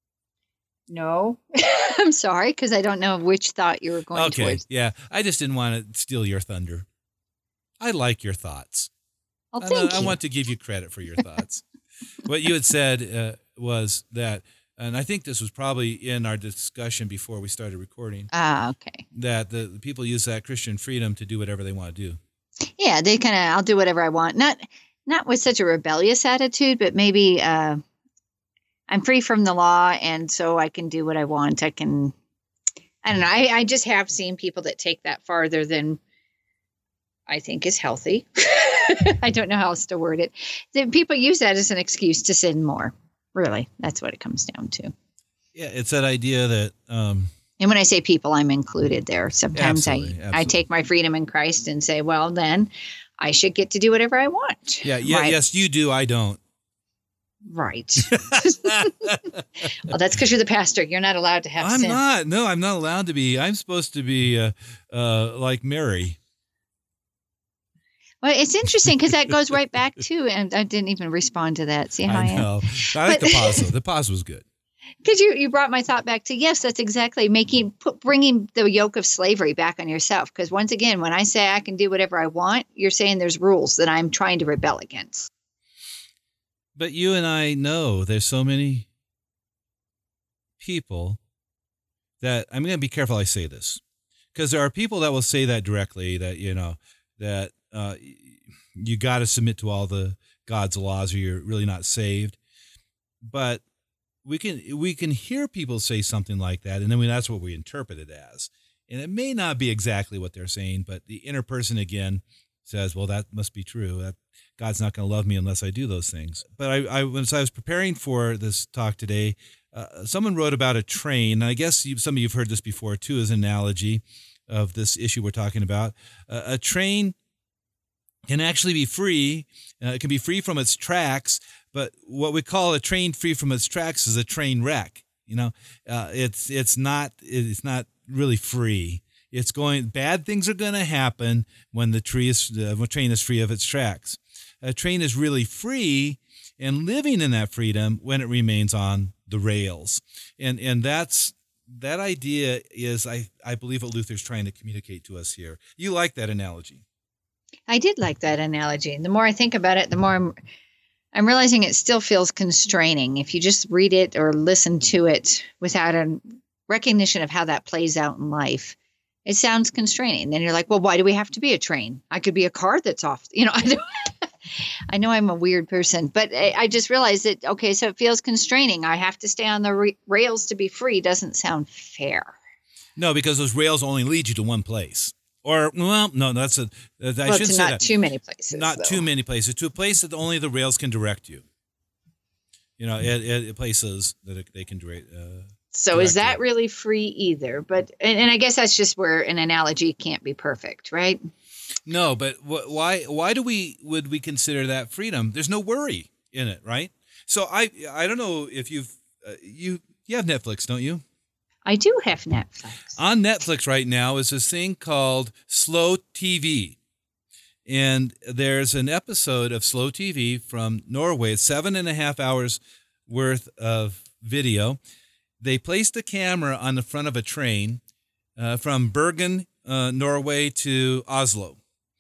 No, I'm sorry, because I don't know which thought you were going Okay, towards. yeah. I just didn't want to steal your thunder. I like your thoughts. Well, I, thank I you. want to give you credit for your thoughts. What you had said uh, was that, and I think this was probably in our discussion before we started recording, Ah, okay. that the, the people use that Christian freedom to do whatever they want to do. Yeah, they kind of, I'll do whatever I want. Not, not with such a rebellious attitude, but maybe uh, I'm free from the law, and so I can do what I want. I can, I don't know. I, I just have seen people that take that farther than I think is healthy. I don't know how else to word it. The people use that as an excuse to sin more. Really, that's what it comes down to. Yeah, it's that idea that... Um, and when I say people, I'm included there. Sometimes I, Absolutely, absolutely. I take my freedom in Christ and say, well, then I should get to do whatever I want. yeah, yeah, Right. yes, you do. I don't. Right. Well, that's because you're the pastor. You're not allowed to have I'm sin. not. No, I'm not allowed to be. I'm supposed to be uh, uh, like Mary. Well, it's interesting because that goes right back to, and I didn't even respond to that. See how I, I am? know. I like But- the pause, though. The pause was good. Because you, you brought my thought back to, yes, that's exactly making, put, bringing the yoke of slavery back on yourself. Because once again, when I say I can do whatever I want, you're saying there's rules that I'm trying to rebel against. But you and I know there's so many people that I'm going to be careful I say this, because there are people that will say that directly, that, you know, that uh, you got to submit to all the God's laws or you're really not saved. But we can we can hear people say something like that, and then we, that's what we interpret it as. And it may not be exactly what they're saying, but the inner person, again, says, well, that must be true. That God's not going to love me unless I do those things. But I, I when I was preparing for this talk today, uh, someone wrote about a train. And I guess you, some of you have heard this before too, as an analogy of this issue we're talking about. Uh, a train can actually be free. Uh, it can be free from its tracks, but what we call a train free from its tracks is a train wreck. You know, uh, it's it's not it's not really free. It's going bad things are going to happen when the tree is uh, when train is free of its tracks. A train is really free and living in that freedom when it remains on the rails, and and that's that idea is I I believe what Luther's trying to communicate to us here. You like that analogy? I did like that analogy. The more I think about it, the more I'm I'm realizing it still feels constraining. If you just read it or listen to it without a recognition of how that plays out in life, it sounds constraining. Then you're like, well, why do we have to be a train? I could be a car that's off. You know, I know, I know I'm a weird person, but I, I just realized that, okay, so it feels constraining. I have to stay on the re- rails to be free. Doesn't sound fair. No, because those rails only lead you to one place. Or, well, no, that's a, I well, shouldn't say not that. too many places. Not though. too many places. To a place that only the rails can direct you. You know, at, at places that they can direct. Uh, so direct is that you. really free either? But, and, and I guess that's just where an analogy can't be perfect, right? No, but wh- why, why do we, would we consider that freedom? There's no worry in it, right? So I, I don't know if you've, uh, you, you have Netflix, don't you? I do have Netflix. On Netflix right now is this thing called Slow T V. And there's an episode of Slow T V from Norway. It's seven and a half hours worth of video. They placed a camera on the front of a train uh, from Bergen, uh, Norway to Oslo.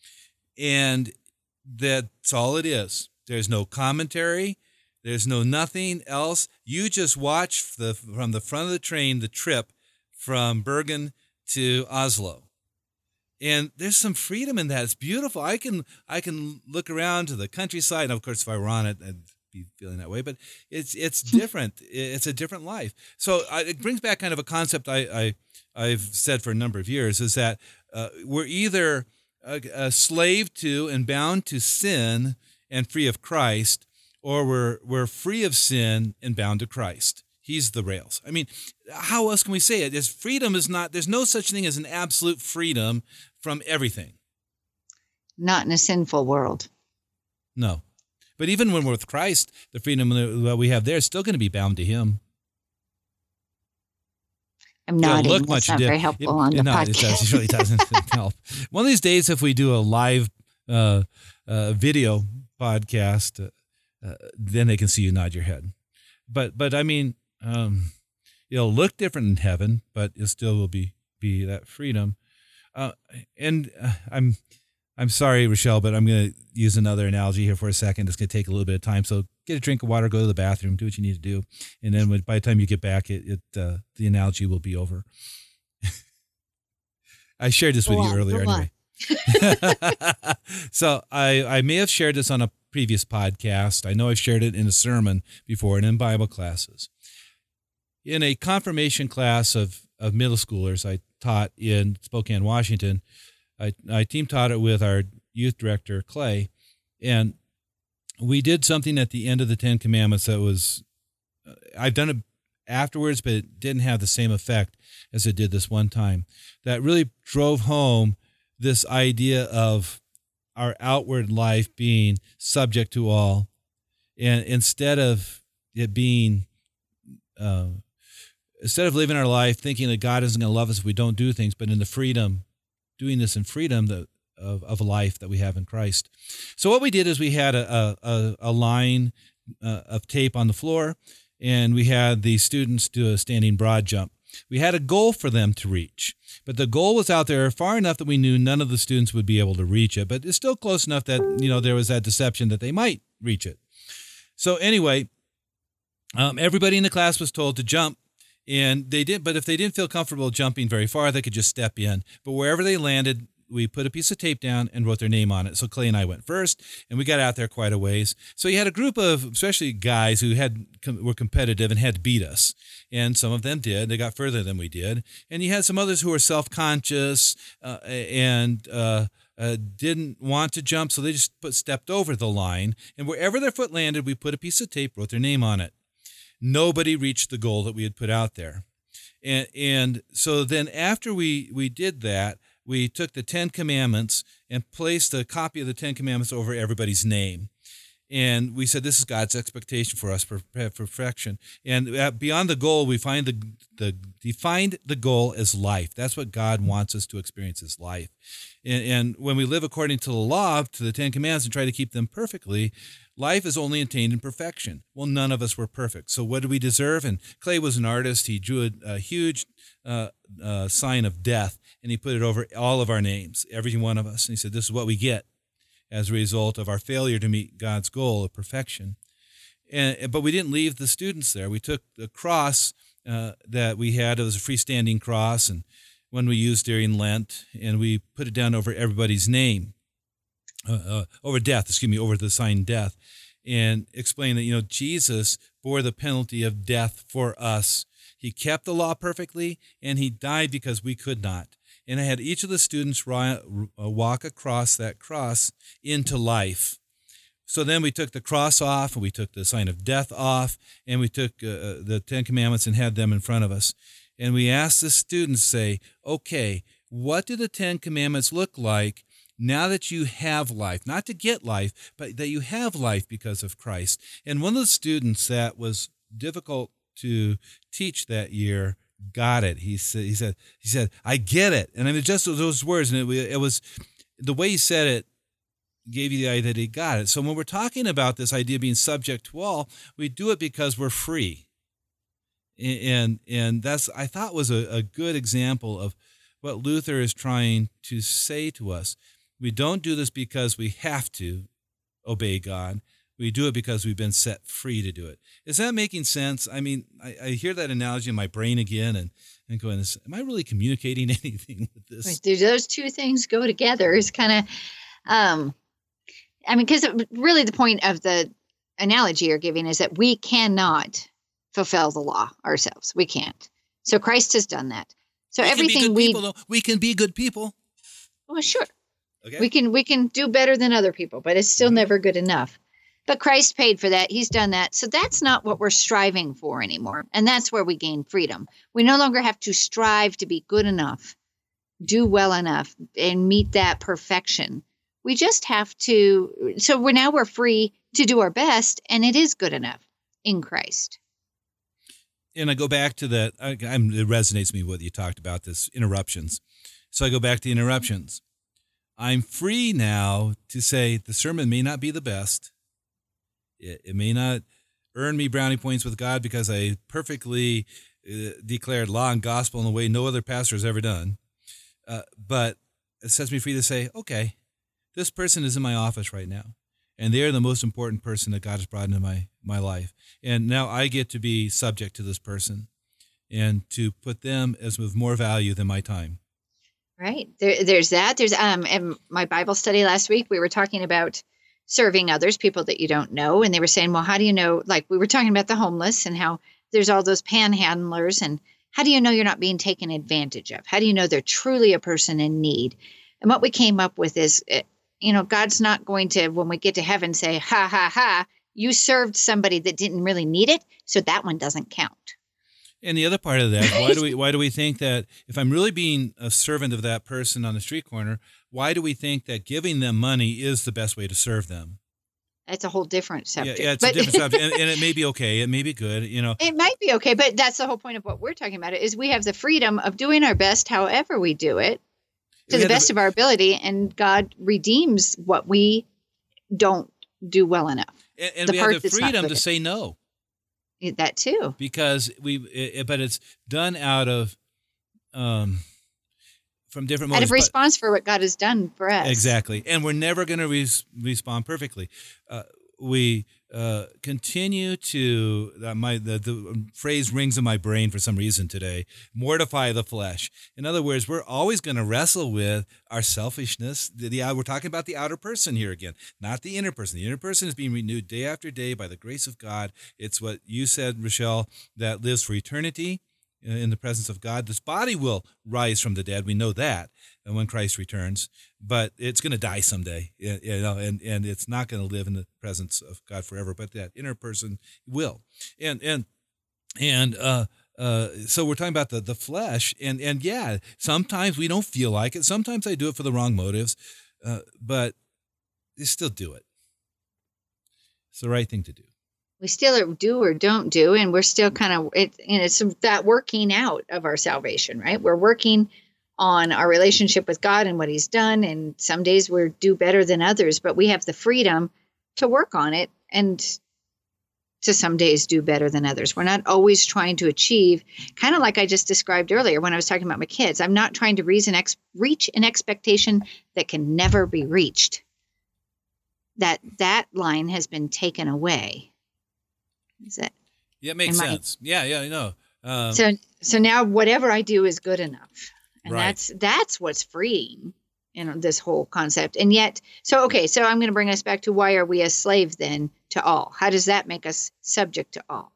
And that's all it is. There's no commentary. There's no nothing else. You just watch the from the front of the train the trip from Bergen to Oslo, and there's some freedom in that. It's beautiful. I can I can look around to the countryside, and of course, if I were on it, I'd be feeling that way. But it's it's different. It's a different life. So I, it brings back kind of a concept I, I I've said for a number of years is that uh, we're either a, a slave to and bound to sin and free of Christ, or we're we're free of sin and bound to Christ. He's the rails. I mean, how else can we say it? Is freedom is not, there's no such thing as an absolute freedom from everything. Not in a sinful world. No. But even when we're with Christ, the freedom that we have there is still going to be bound to him. I'm nodding. Look That's much not diff- very helpful it, on the no, podcast. It, does, it really doesn't help. One of these days, if we do a live uh, uh, video podcast, uh, uh, then they can see you nod your head. But, but I mean, um, it'll look different in heaven, but it still will be, be that freedom. Uh, and uh, I'm, I'm sorry, Rochelle, but I'm going to use another analogy here for a second. It's going to take a little bit of time. So get a drink of water, go to the bathroom, do what you need to do. And then when, by the time you get back, it, it uh, the analogy will be over. I shared this with Go you on, earlier go anyway. So I, I may have shared this on a previous podcast. I know I've shared it in a sermon before and in Bible classes. In a confirmation class of, of middle schoolers I taught in Spokane, Washington, I, I team taught it with our youth director, Clay, and we did something at the end of the Ten Commandments that was, uh, I've done it afterwards, but it didn't have the same effect as it did this one time. That really drove home this idea of our outward life being subject to all, and instead of it being, uh, instead of living our life thinking that God isn't going to love us if we don't do things, but in the freedom, doing this in freedom that, of, of a life that we have in Christ. So what we did is we had a, a, a line uh, of tape on the floor, and we had the students do a standing broad jump. We had a goal for them to reach, but the goal was out there far enough that we knew none of the students would be able to reach it, but it's still close enough that, you know, there was that deception that they might reach it. So anyway, um, everybody in the class was told to jump, and they did, but if they didn't feel comfortable jumping very far, they could just step in. But wherever they landed, we put a piece of tape down and wrote their name on it. So Clay and I went first, and we got out there quite a ways. So you had a group of, especially guys who had were competitive and had to beat us, and some of them did. They got further than we did. And you had some others who were self-conscious uh, and uh, uh, didn't want to jump, so they just put, stepped over the line. And wherever their foot landed, we put a piece of tape, wrote their name on it. Nobody reached the goal that we had put out there. And, and so then after we, we did that, we took the Ten Commandments and placed a copy of the Ten Commandments over everybody's name. And we said, this is God's expectation for us for perfection. And beyond the goal, we find the, the defined the goal as life. That's what God wants us to experience as life. And, and when we live according to the law, to the Ten Commandments, and try to keep them perfectly, life is only attained in perfection. Well, none of us were perfect. So what do we deserve? And Clay was an artist. He drew a, a huge uh, uh, sign of death, and he put it over all of our names, every one of us. And he said, this is what we get as a result of our failure to meet God's goal of perfection. And, but we didn't leave the students there. We took the cross uh, that we had. It was a freestanding cross, and one we used during Lent, and we put it down over everybody's name, uh, uh, over death, excuse me, over the sign death, and explain that, you know, Jesus bore the penalty of death for us. He kept the law perfectly, and he died because we could not. And I had each of the students walk across that cross into life. So then we took the cross off, and we took the sign of death off, and we took uh, the Ten Commandments and had them in front of us. And we asked the students, say, okay, what do the Ten Commandments look like now that you have life? Not to get life, but that you have life because of Christ. And one of the students that was difficult to teach that year got it. He said, he said, he said, I get it. And I mean, just those words, and it, it was the way he said it gave you the idea that he got it. So when we're talking about this idea of being subject to all, we do it because we're free. And, and that's, I thought was a, a good example of what Luther is trying to say to us. We don't do this because we have to obey God. We do it because we've been set free to do it. Is that making sense? I mean, I, I hear that analogy in my brain again, and, and going, am I really communicating anything with this? Right. Do those two things go together? Is kind of, um, I mean, because really the point of the analogy you're giving is that we cannot fulfill the law ourselves. We can't. So Christ has done that. So we everything can be good we people, we can be good people. Well, sure. Okay. We can we can do better than other people, but it's still mm-hmm. never good enough. But Christ paid for that. He's done that. So that's not what we're striving for anymore. And that's where we gain freedom. We no longer have to strive to be good enough, do well enough, and meet that perfection. We just have to. So we're now we're free to do our best, and it is good enough in Christ. And I go back to that. I, I'm, it resonates with me what you talked about, this interruptions. So I go back to interruptions. I'm free now to say the sermon may not be the best. It, it may not earn me brownie points with God because I perfectly uh, declared law and gospel in a way no other pastor has ever done. Uh, but it sets me free to say, okay, this person is in my office right now, and they are the most important person that God has brought into my, my life. And now I get to be subject to this person and to put them as of more value than my time. Right. There, there's that. There's um in my Bible study last week, we were talking about serving others, people that you don't know. And they were saying, well, how do you know, like we were talking about the homeless and how there's all those panhandlers, and how do you know you're not being taken advantage of? How do you know they're truly a person in need? And what we came up with is, you know, God's not going to, when we get to heaven, say, ha, ha, ha, you served somebody that didn't really need it, so that one doesn't count. And the other part of that, why do we why do we think that if I'm really being a servant of that person on the street corner, why do we think that giving them money is the best way to serve them? That's a whole different subject. Yeah, yeah it's but, a different subject, and, and it may be okay, it may be good, you know. It might be okay, but that's the whole point of what we're talking about. Is we have the freedom of doing our best, however we do it, to the best the, of our ability, and God redeems what we don't do well enough. And, and we have the freedom to say no. That too, because we, it, but it's done out of, um, from different motives. Out of response for what God has done for us. Exactly, and we're never going to res- respond perfectly. Uh, we uh, continue to uh, my the, the phrase rings in my brain for some reason today. Mortify the flesh. In other words, we're always going to wrestle with our selfishness. The, the we're talking about the outer person here again, not the inner person. The inner person is being renewed day after day by the grace of God. It's what you said, Rochelle, that lives for eternity. in the presence of God. This body will rise from the dead. We know that, and when Christ returns, but it's going to die someday, you know, and, and it's not going to live in the presence of God forever, but that inner person will. And, and, and, uh, uh, so we're talking about the, the flesh, and, and yeah, sometimes we don't feel like it. Sometimes I do it for the wrong motives, uh, but you still do it. It's the right thing to do. We still do or don't do, and we're still kind of, it, and it's that working out of our salvation, right? We're working on our relationship with God and what he's done, and some days we're do better than others, but we have the freedom to work on it and to some days do better than others. We're not always trying to achieve, kind of like I just described earlier when I was talking about my kids. I'm not trying to reason ex- reach an expectation that can never be reached. That that line has been taken away. Is it? Yeah, it makes Am sense. I, yeah, yeah, I know. Um, so, so now whatever I do is good enough, and right. that's that's what's freeing, you know, this whole concept. And yet, so okay, so I'm going to bring us back to why are we a slave then to all? How does that make us subject to all?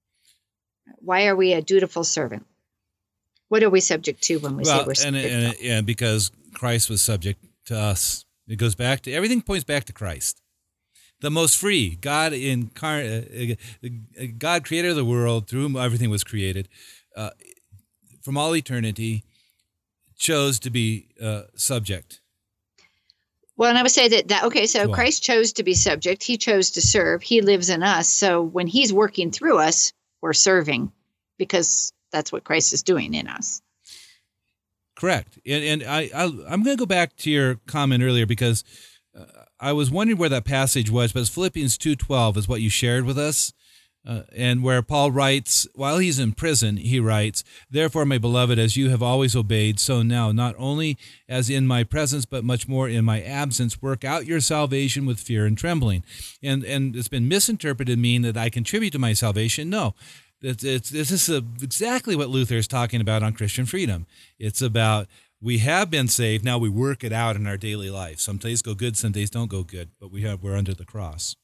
Why are we a dutiful servant? What are we subject to when we well, say we're subject and, and, to all? Yeah, because Christ was subject to us. It goes back to everything points back to Christ. The most free, God incarnate, uh, God creator of the world, through whom everything was created, uh, from all eternity, chose to be uh, subject. Well, and I would say that, that okay, so Go on. Christ chose to be subject. He chose to serve. He lives in us. So when he's working through us, we're serving because that's what Christ is doing in us. Correct. And, and I, I, I'm going to go back to your comment earlier because uh, I was wondering where that passage was, but it's Philippians two twelve is what you shared with us, uh, and where Paul writes, while he's in prison, he writes, "Therefore, my beloved, as you have always obeyed, so now, not only as in my presence, but much more in my absence, work out your salvation with fear and trembling." And and it's been misinterpreted to mean that I contribute to my salvation. No. It's, it's, this is a, exactly what Luther is talking about on Christian freedom. It's about we have been saved, now we work it out in our daily life. Some days go good, some days don't go good, but we have we're under the cross.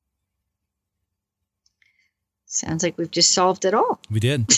Sounds like we've just solved it all. We did.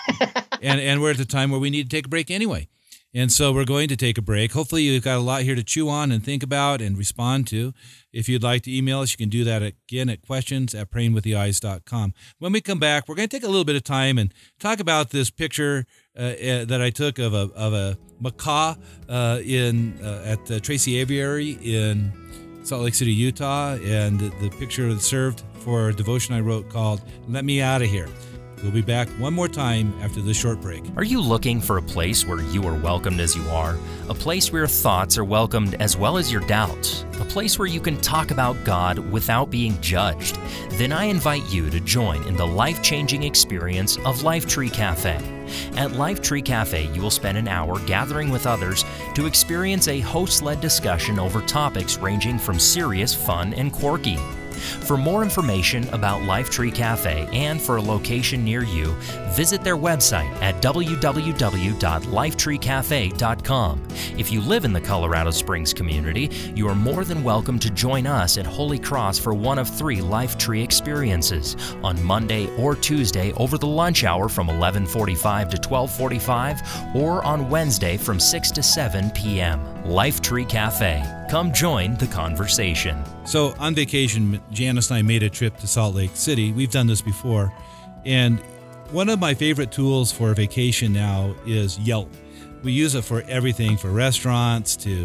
and and we're at the time where we need to take a break anyway. And so we're going to take a break. Hopefully you've got a lot here to chew on and think about and respond to. If you'd like to email us, you can do that again at questions at praying with the eyes dot com. When we come back, we're going to take a little bit of time and talk about this picture uh, uh, that I took of a of a macaw uh, in uh, at the Tracy Aviary in Salt Lake City, Utah, and the, the picture served for a devotion I wrote called "Let Me Out of Here." We'll be back one more time after this short break. Are you looking for a place where you are welcomed as you are? A place where your thoughts are welcomed as well as your doubts? A place where you can talk about God without being judged? Then I invite you to join in the life-changing experience of Lifetree Cafe. At Lifetree Cafe, you will spend an hour gathering with others to experience a host-led discussion over topics ranging from serious, fun, and quirky. For more information about Lifetree Cafe and for a location near you, visit their website at w w w dot lifetree cafe dot com. If you live in the Colorado Springs community, you are more than welcome to join us at Holy Cross for one of three Lifetree experiences on Monday or Tuesday over the lunch hour from eleven forty-five to twelve forty-five or on Wednesday from six to seven p.m. Lifetree Cafe. Come join the conversation. So on vacation, Janice and I made a trip to Salt Lake City. We've done this before. And one of my favorite tools for vacation now is Yelp. We use it for everything, for restaurants to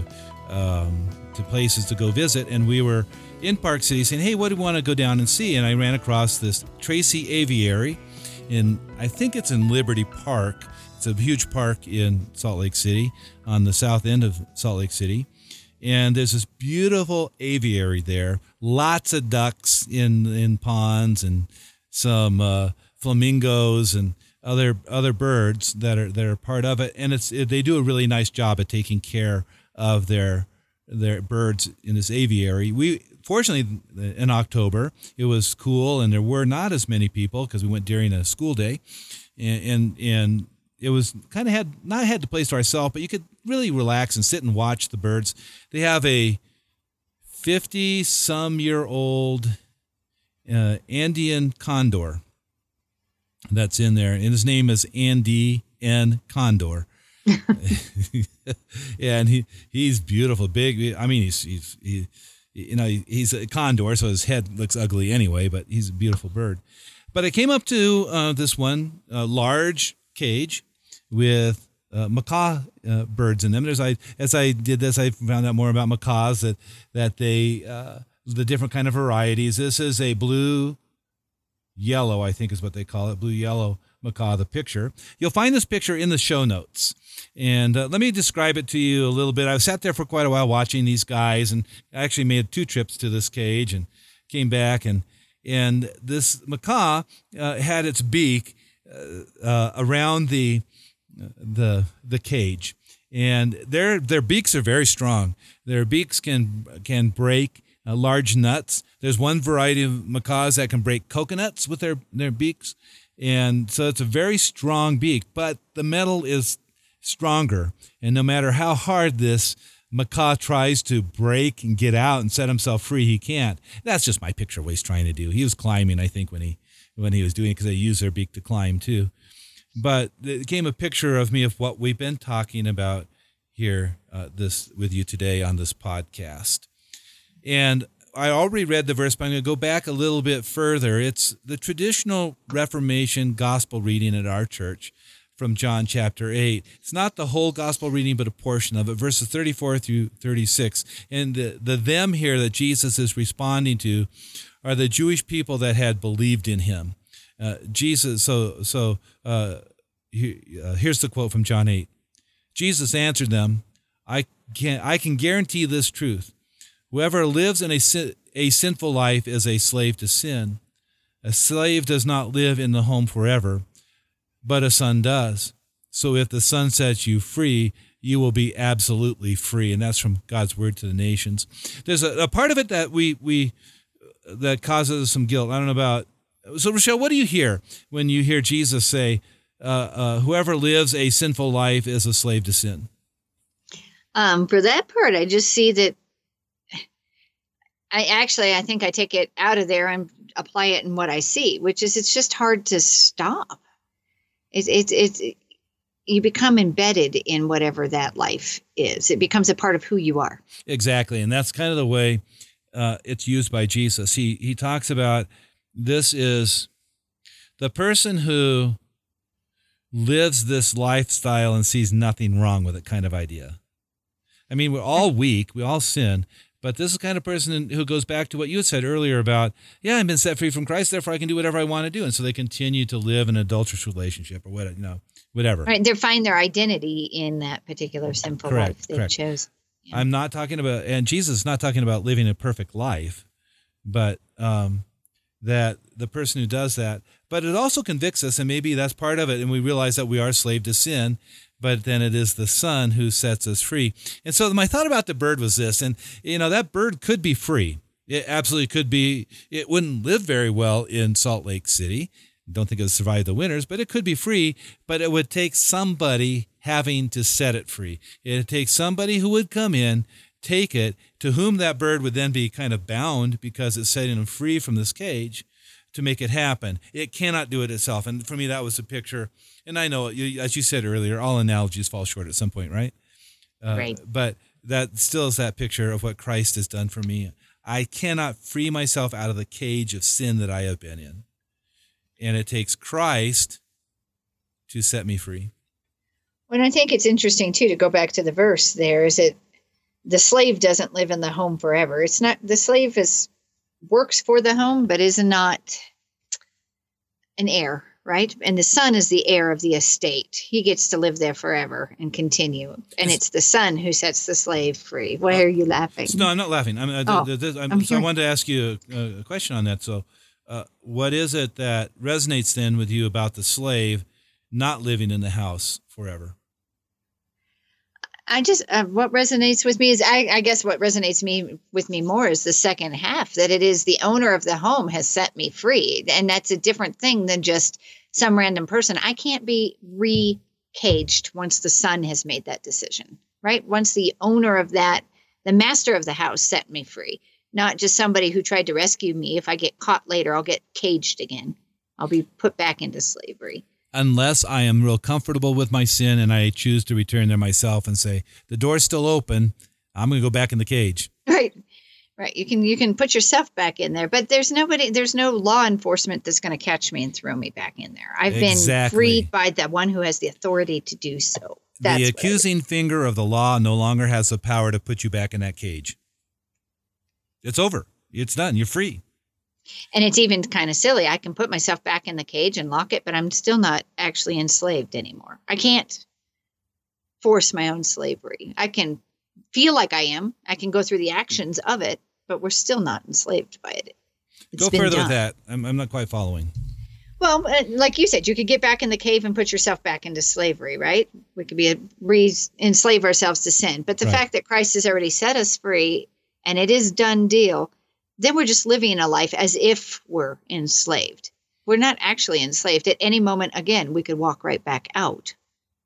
um, to places to go visit. And we were in Park City saying, hey, what do we want to go down and see? And I ran across this Tracy Aviary in, I think it's in Liberty Park. It's a huge park in Salt Lake City on the south end of Salt Lake City. And there's this beautiful aviary there, lots of ducks in in ponds and some uh, flamingos and other other birds that are that are part of it. And it's it, they do a really nice job at taking care of their their birds in this aviary. We fortunately in October it was cool and there were not as many people because we went during a school day, and and, and it was kind of had not had the place to ourselves, but you could really relax and sit and watch the birds. They have a fifty-some-year-old uh, Andean condor that's in there. And his name is Andy N. Condor. Yeah, and he he's beautiful, big. I mean, he's he's he, you know he's a condor, so his head looks ugly anyway. But he's a beautiful bird. But I came up to uh, this one uh, large cage with uh, macaw uh, birds in them. There's I as I did this, I found out more about macaws that that they uh, the different kind of varieties. This is a blue yellow, I think is what they call it, blue yellow macaw. The picture you'll find this picture in the show notes. And uh, let me describe it to you a little bit. I sat there for quite a while watching these guys, and I actually made two trips to this cage and came back. And and this macaw uh, had its beak uh, uh, around the the the cage, and their their beaks are very strong. Their beaks can can break uh, large nuts. There's one variety of macaws that can break coconuts with their their beaks, and so it's a very strong beak. But the metal is stronger, and no matter how hard this macaw tries to break and get out and set himself free, he can't. That's just my picture of what he's trying to do. He was climbing, I think, when he when he was doing it, because they use their beak to climb too. But it became a picture of me of what we've been talking about here uh, this with you today on this podcast. And I already read the verse, but I'm going to go back a little bit further. It's the traditional Reformation gospel reading at our church from John chapter eight. It's not the whole gospel reading, but a portion of it, verses thirty-four through thirty-six. And the, the them here that Jesus is responding to are the Jewish people that had believed in him. Uh, Jesus, so so uh, he, uh, here's the quote from John eight. Jesus answered them, I can, I can guarantee this truth. Whoever lives in a, a sinful life is a slave to sin. A slave does not live in the home forever, but a son does. So if the son sets you free, you will be absolutely free. And that's from God's word to the nations. There's a, a part of it that we we that causes some guilt. I don't know about. So Rochelle, what do you hear when you hear Jesus say, uh, uh, "Whoever lives a sinful life is a slave to sin"? Um, for that part, I just see that. I actually, I think I take it out of there and apply it in what I see, which is it's just hard to stop. It's, it's, it's, you become embedded in whatever that life is. It becomes a part of who you are. Exactly. And that's kind of the way uh, it's used by Jesus. He, he talks about this is the person who lives this lifestyle and sees nothing wrong with it kind of idea. I mean, we're all weak. We all sin. But this is the kind of person who goes back to what you had said earlier about, yeah, I've been set free from Christ, therefore I can do whatever I want to do. And so they continue to live an adulterous relationship or what, you know, whatever. Right. They find their identity in that particular sinful correct, life they correct. chose. Yeah. I'm not talking about, and Jesus is not talking about living a perfect life, but um, that the person who does that, but it also convicts us, and maybe that's part of it, and we realize that we are slave to sin, but then it is the Son who sets us free. And so my thought about the bird was this, and, you know, that bird could be free. It absolutely could be. It wouldn't live very well in Salt Lake City. Don't think it would survive the winters, but it could be free, but it would take somebody having to set it free. It would take somebody who would come in, take it, to whom that bird would then be kind of bound because it's setting them free from this cage to make it happen. It cannot do it itself. And for me, that was a picture. And I know, you, as you said earlier, all analogies fall short at some point, right? Uh, right. But that still is that picture of what Christ has done for me. I cannot free myself out of the cage of sin that I have been in. And it takes Christ to set me free. Well, I think it's interesting, too, to go back to the verse there, is that the slave doesn't live in the home forever. It's not, the slave is works for the home, but is not an heir, right? And the son is the heir of the estate. He gets to live there forever and continue. And it's the son who sets the slave free. Why are you laughing? No, I'm not laughing. I'm, I, oh, I'm, I'm so I wanted to ask you a, a question on that. So uh, what is it that resonates then with you about the slave not living in the house forever? I just, uh, what resonates with me is, I, I guess what resonates me with me more is the second half, that it is the owner of the home has set me free. And that's a different thing than just some random person. I can't be re-caged once the son has made that decision, right? Once the owner of that, the master of the house set me free, not just somebody who tried to rescue me. If I get caught later, I'll get caged again. I'll be put back into slavery. Unless I am real comfortable with my sin and I choose to return there myself and say, the door's still open, I'm going to go back in the cage. Right. Right. You can you can put yourself back in there, but there's nobody, there's no law enforcement that's going to catch me and throw me back in there. I've Exactly. been freed by the one who has the authority to do so. That's the what I accusing finger of the law no longer has the power to put you back in that cage. It's over. It's done. You're free. And it's even kind of silly. I can put myself back in the cage and lock it, but I'm still not actually enslaved anymore. I can't force my own slavery. I can feel like I am. I can go through the actions of it, but we're still not enslaved by it. It's Go been further done. with that. I'm, I'm not quite following. Well, uh, like you said, you could get back in the cave and put yourself back into slavery, right? We could be a, re enslave ourselves to sin. But the Right. fact that Christ has already set us free and it is done deal, then we're just living a life as if we're enslaved. We're not actually enslaved. At any moment, again, we could walk right back out.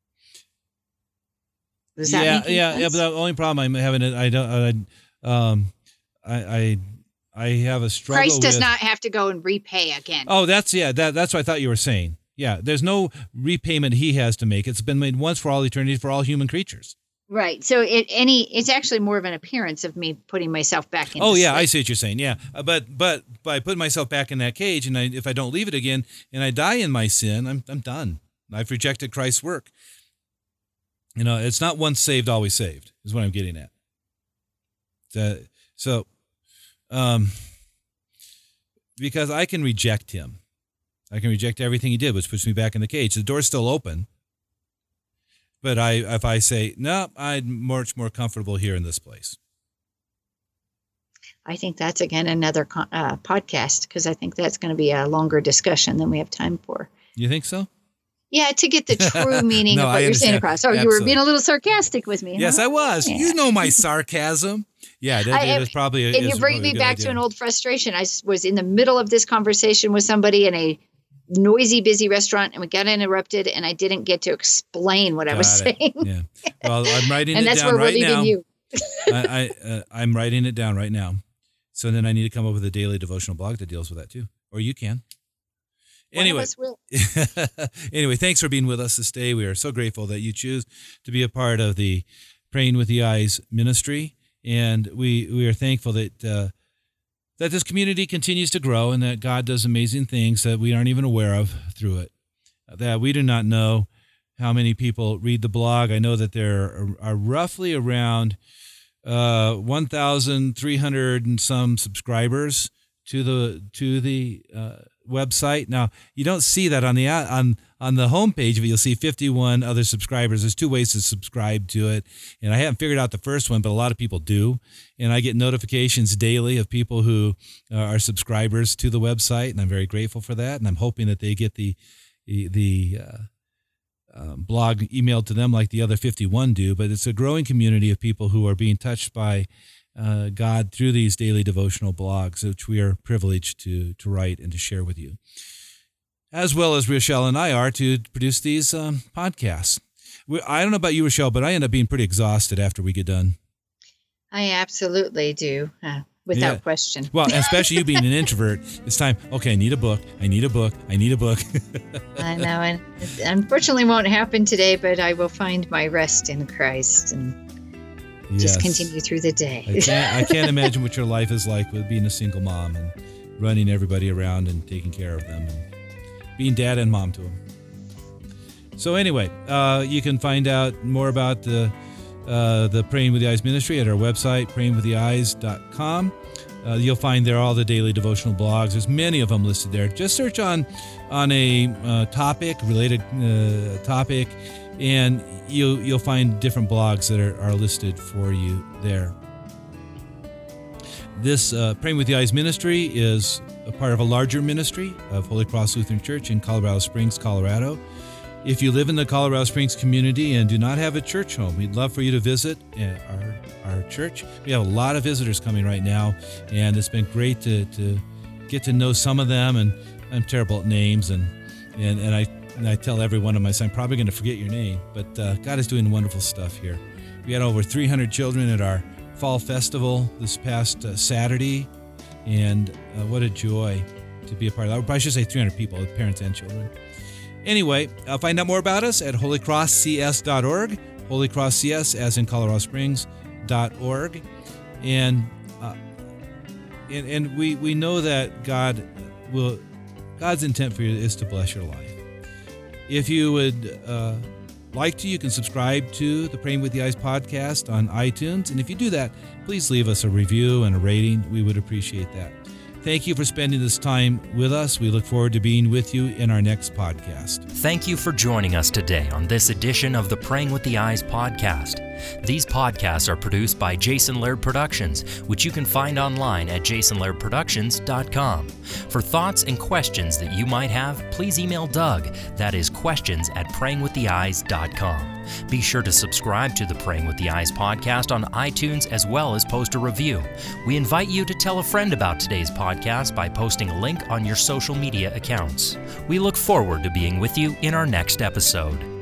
Does that yeah, make any yeah, sense? yeah. But the only problem I'm having, I don't, I, um, I, I, I have a struggle. Christ does with, not have to go and repay again. Oh, that's yeah. That that's what I thought you were saying. Yeah, there's no repayment he has to make. It's been made once for all eternity for all human creatures. Right. So it any it's actually more of an appearance of me putting myself back in. Oh yeah, I see what you're saying. Yeah, Uh, but but by putting myself back in that cage, and I, if I don't leave it again, and I die in my sin, I'm I'm done. I've rejected Christ's work. You know, it's not once saved, always saved, is what I'm getting at. So, so um, because I can reject him. I can reject everything he did, which puts me back in the cage. The door's still open. But I, if I say, no, I'm much more comfortable here in this place. I think that's, again, another con- uh, podcast, because I think that's going to be a longer discussion than we have time for. You think so? Yeah, to get the true meaning No, of what I you're saying understand. across. Oh, you Absolutely. were being a little sarcastic with me. Yes, huh? I was. Yeah. You know my sarcasm. Yeah, that, I- that is probably a, And is you bring probably a me good back idea. to an old frustration. I s- was in the middle of this conversation with somebody in a noisy, busy restaurant, and we got interrupted, and I didn't get to explain what I was Got it. saying. Yeah. Well, I'm writing And it that's down where we're right leaving now. you. I, I uh, I'm writing it down right now. So then I need to come up with a daily devotional blog that deals with that too, or you can. One of Anyway, us will. anyway, thanks for being with us this day. We are so grateful that you choose to be a part of the Praying with the Eyes ministry, and we we are thankful that uh, that this community continues to grow and that God does amazing things that we aren't even aware of through it. That we do not know how many people read the blog. I know that there are, are roughly around uh, one thousand three hundred and some subscribers to the to the uh, website. Now, you don't see that on the on on the homepage of it. You'll see fifty-one other subscribers. There's two ways to subscribe to it, and I haven't figured out the first one, but a lot of people do. And I get notifications daily of people who uh, are subscribers to the website, and I'm very grateful for that. And I'm hoping that they get the the, the uh, um, blog emailed to them like the other fifty-one do. But it's a growing community of people who are being touched by Uh, God through these daily devotional blogs, which we are privileged to to write and to share with you, as well as Rochelle and I are to produce these um, podcasts. We, I don't know about you, Rochelle, but I end up being pretty exhausted after we get done. I absolutely do, uh, without Yeah. question. Well, especially you being an introvert, it's time. Okay, I need a book. I need a book. I need a book. I know, and it unfortunately won't happen today, but I will find my rest in Christ and just Yes. continue through the day. I can't, I can't imagine what your life is like with being a single mom and running everybody around and taking care of them and being dad and mom to them. So anyway, uh, you can find out more about the uh, the Praying with the Eyes ministry at our website, praying with the eyes dot com. Uh, you'll find there all the daily devotional blogs. There's many of them listed there. Just search on on a uh, topic, related uh, topic, and you'll you'll find different blogs that are, are listed for you there. This uh, Praying with the Eyes ministry is a part of a larger ministry of Holy Cross Lutheran Church in Colorado Springs, Colorado. If you live in the Colorado Springs community and do not have a church home, we'd love for you to visit our, our church. We have a lot of visitors coming right now, and it's been great to, to get to know some of them. And I'm terrible at names, and and, and I and I tell every one of my sons, I'm probably going to forget your name, but uh, God is doing wonderful stuff here. We had over three hundred children at our fall festival this past uh, Saturday, and uh, what a joy to be a part of that. Or I should say three hundred people, parents and children. Anyway, uh, find out more about us at holy cross c s dot org, Holy Cross C S as in Colorado Springs dot org. And, uh, and and we we know that God will God's intent for you is to bless your life. If you would uh, like to, you can subscribe to the Praying with the Eyes podcast on iTunes. And if you do that, please leave us a review and a rating. We would appreciate that. Thank you for spending this time with us. We look forward to being with you in our next podcast. Thank you for joining us today on this edition of the Praying with the Eyes podcast. These podcasts are produced by Jason Laird Productions, which you can find online at jason laird productions dot com. For thoughts and questions that you might have, please email Doug. That is questions at praying with the eyes dot com. Be sure to subscribe to the Praying with the Eyes podcast on iTunes as well as post a review. We invite you to tell a friend about today's podcast by posting a link on your social media accounts. We look forward to being with you in our next episode.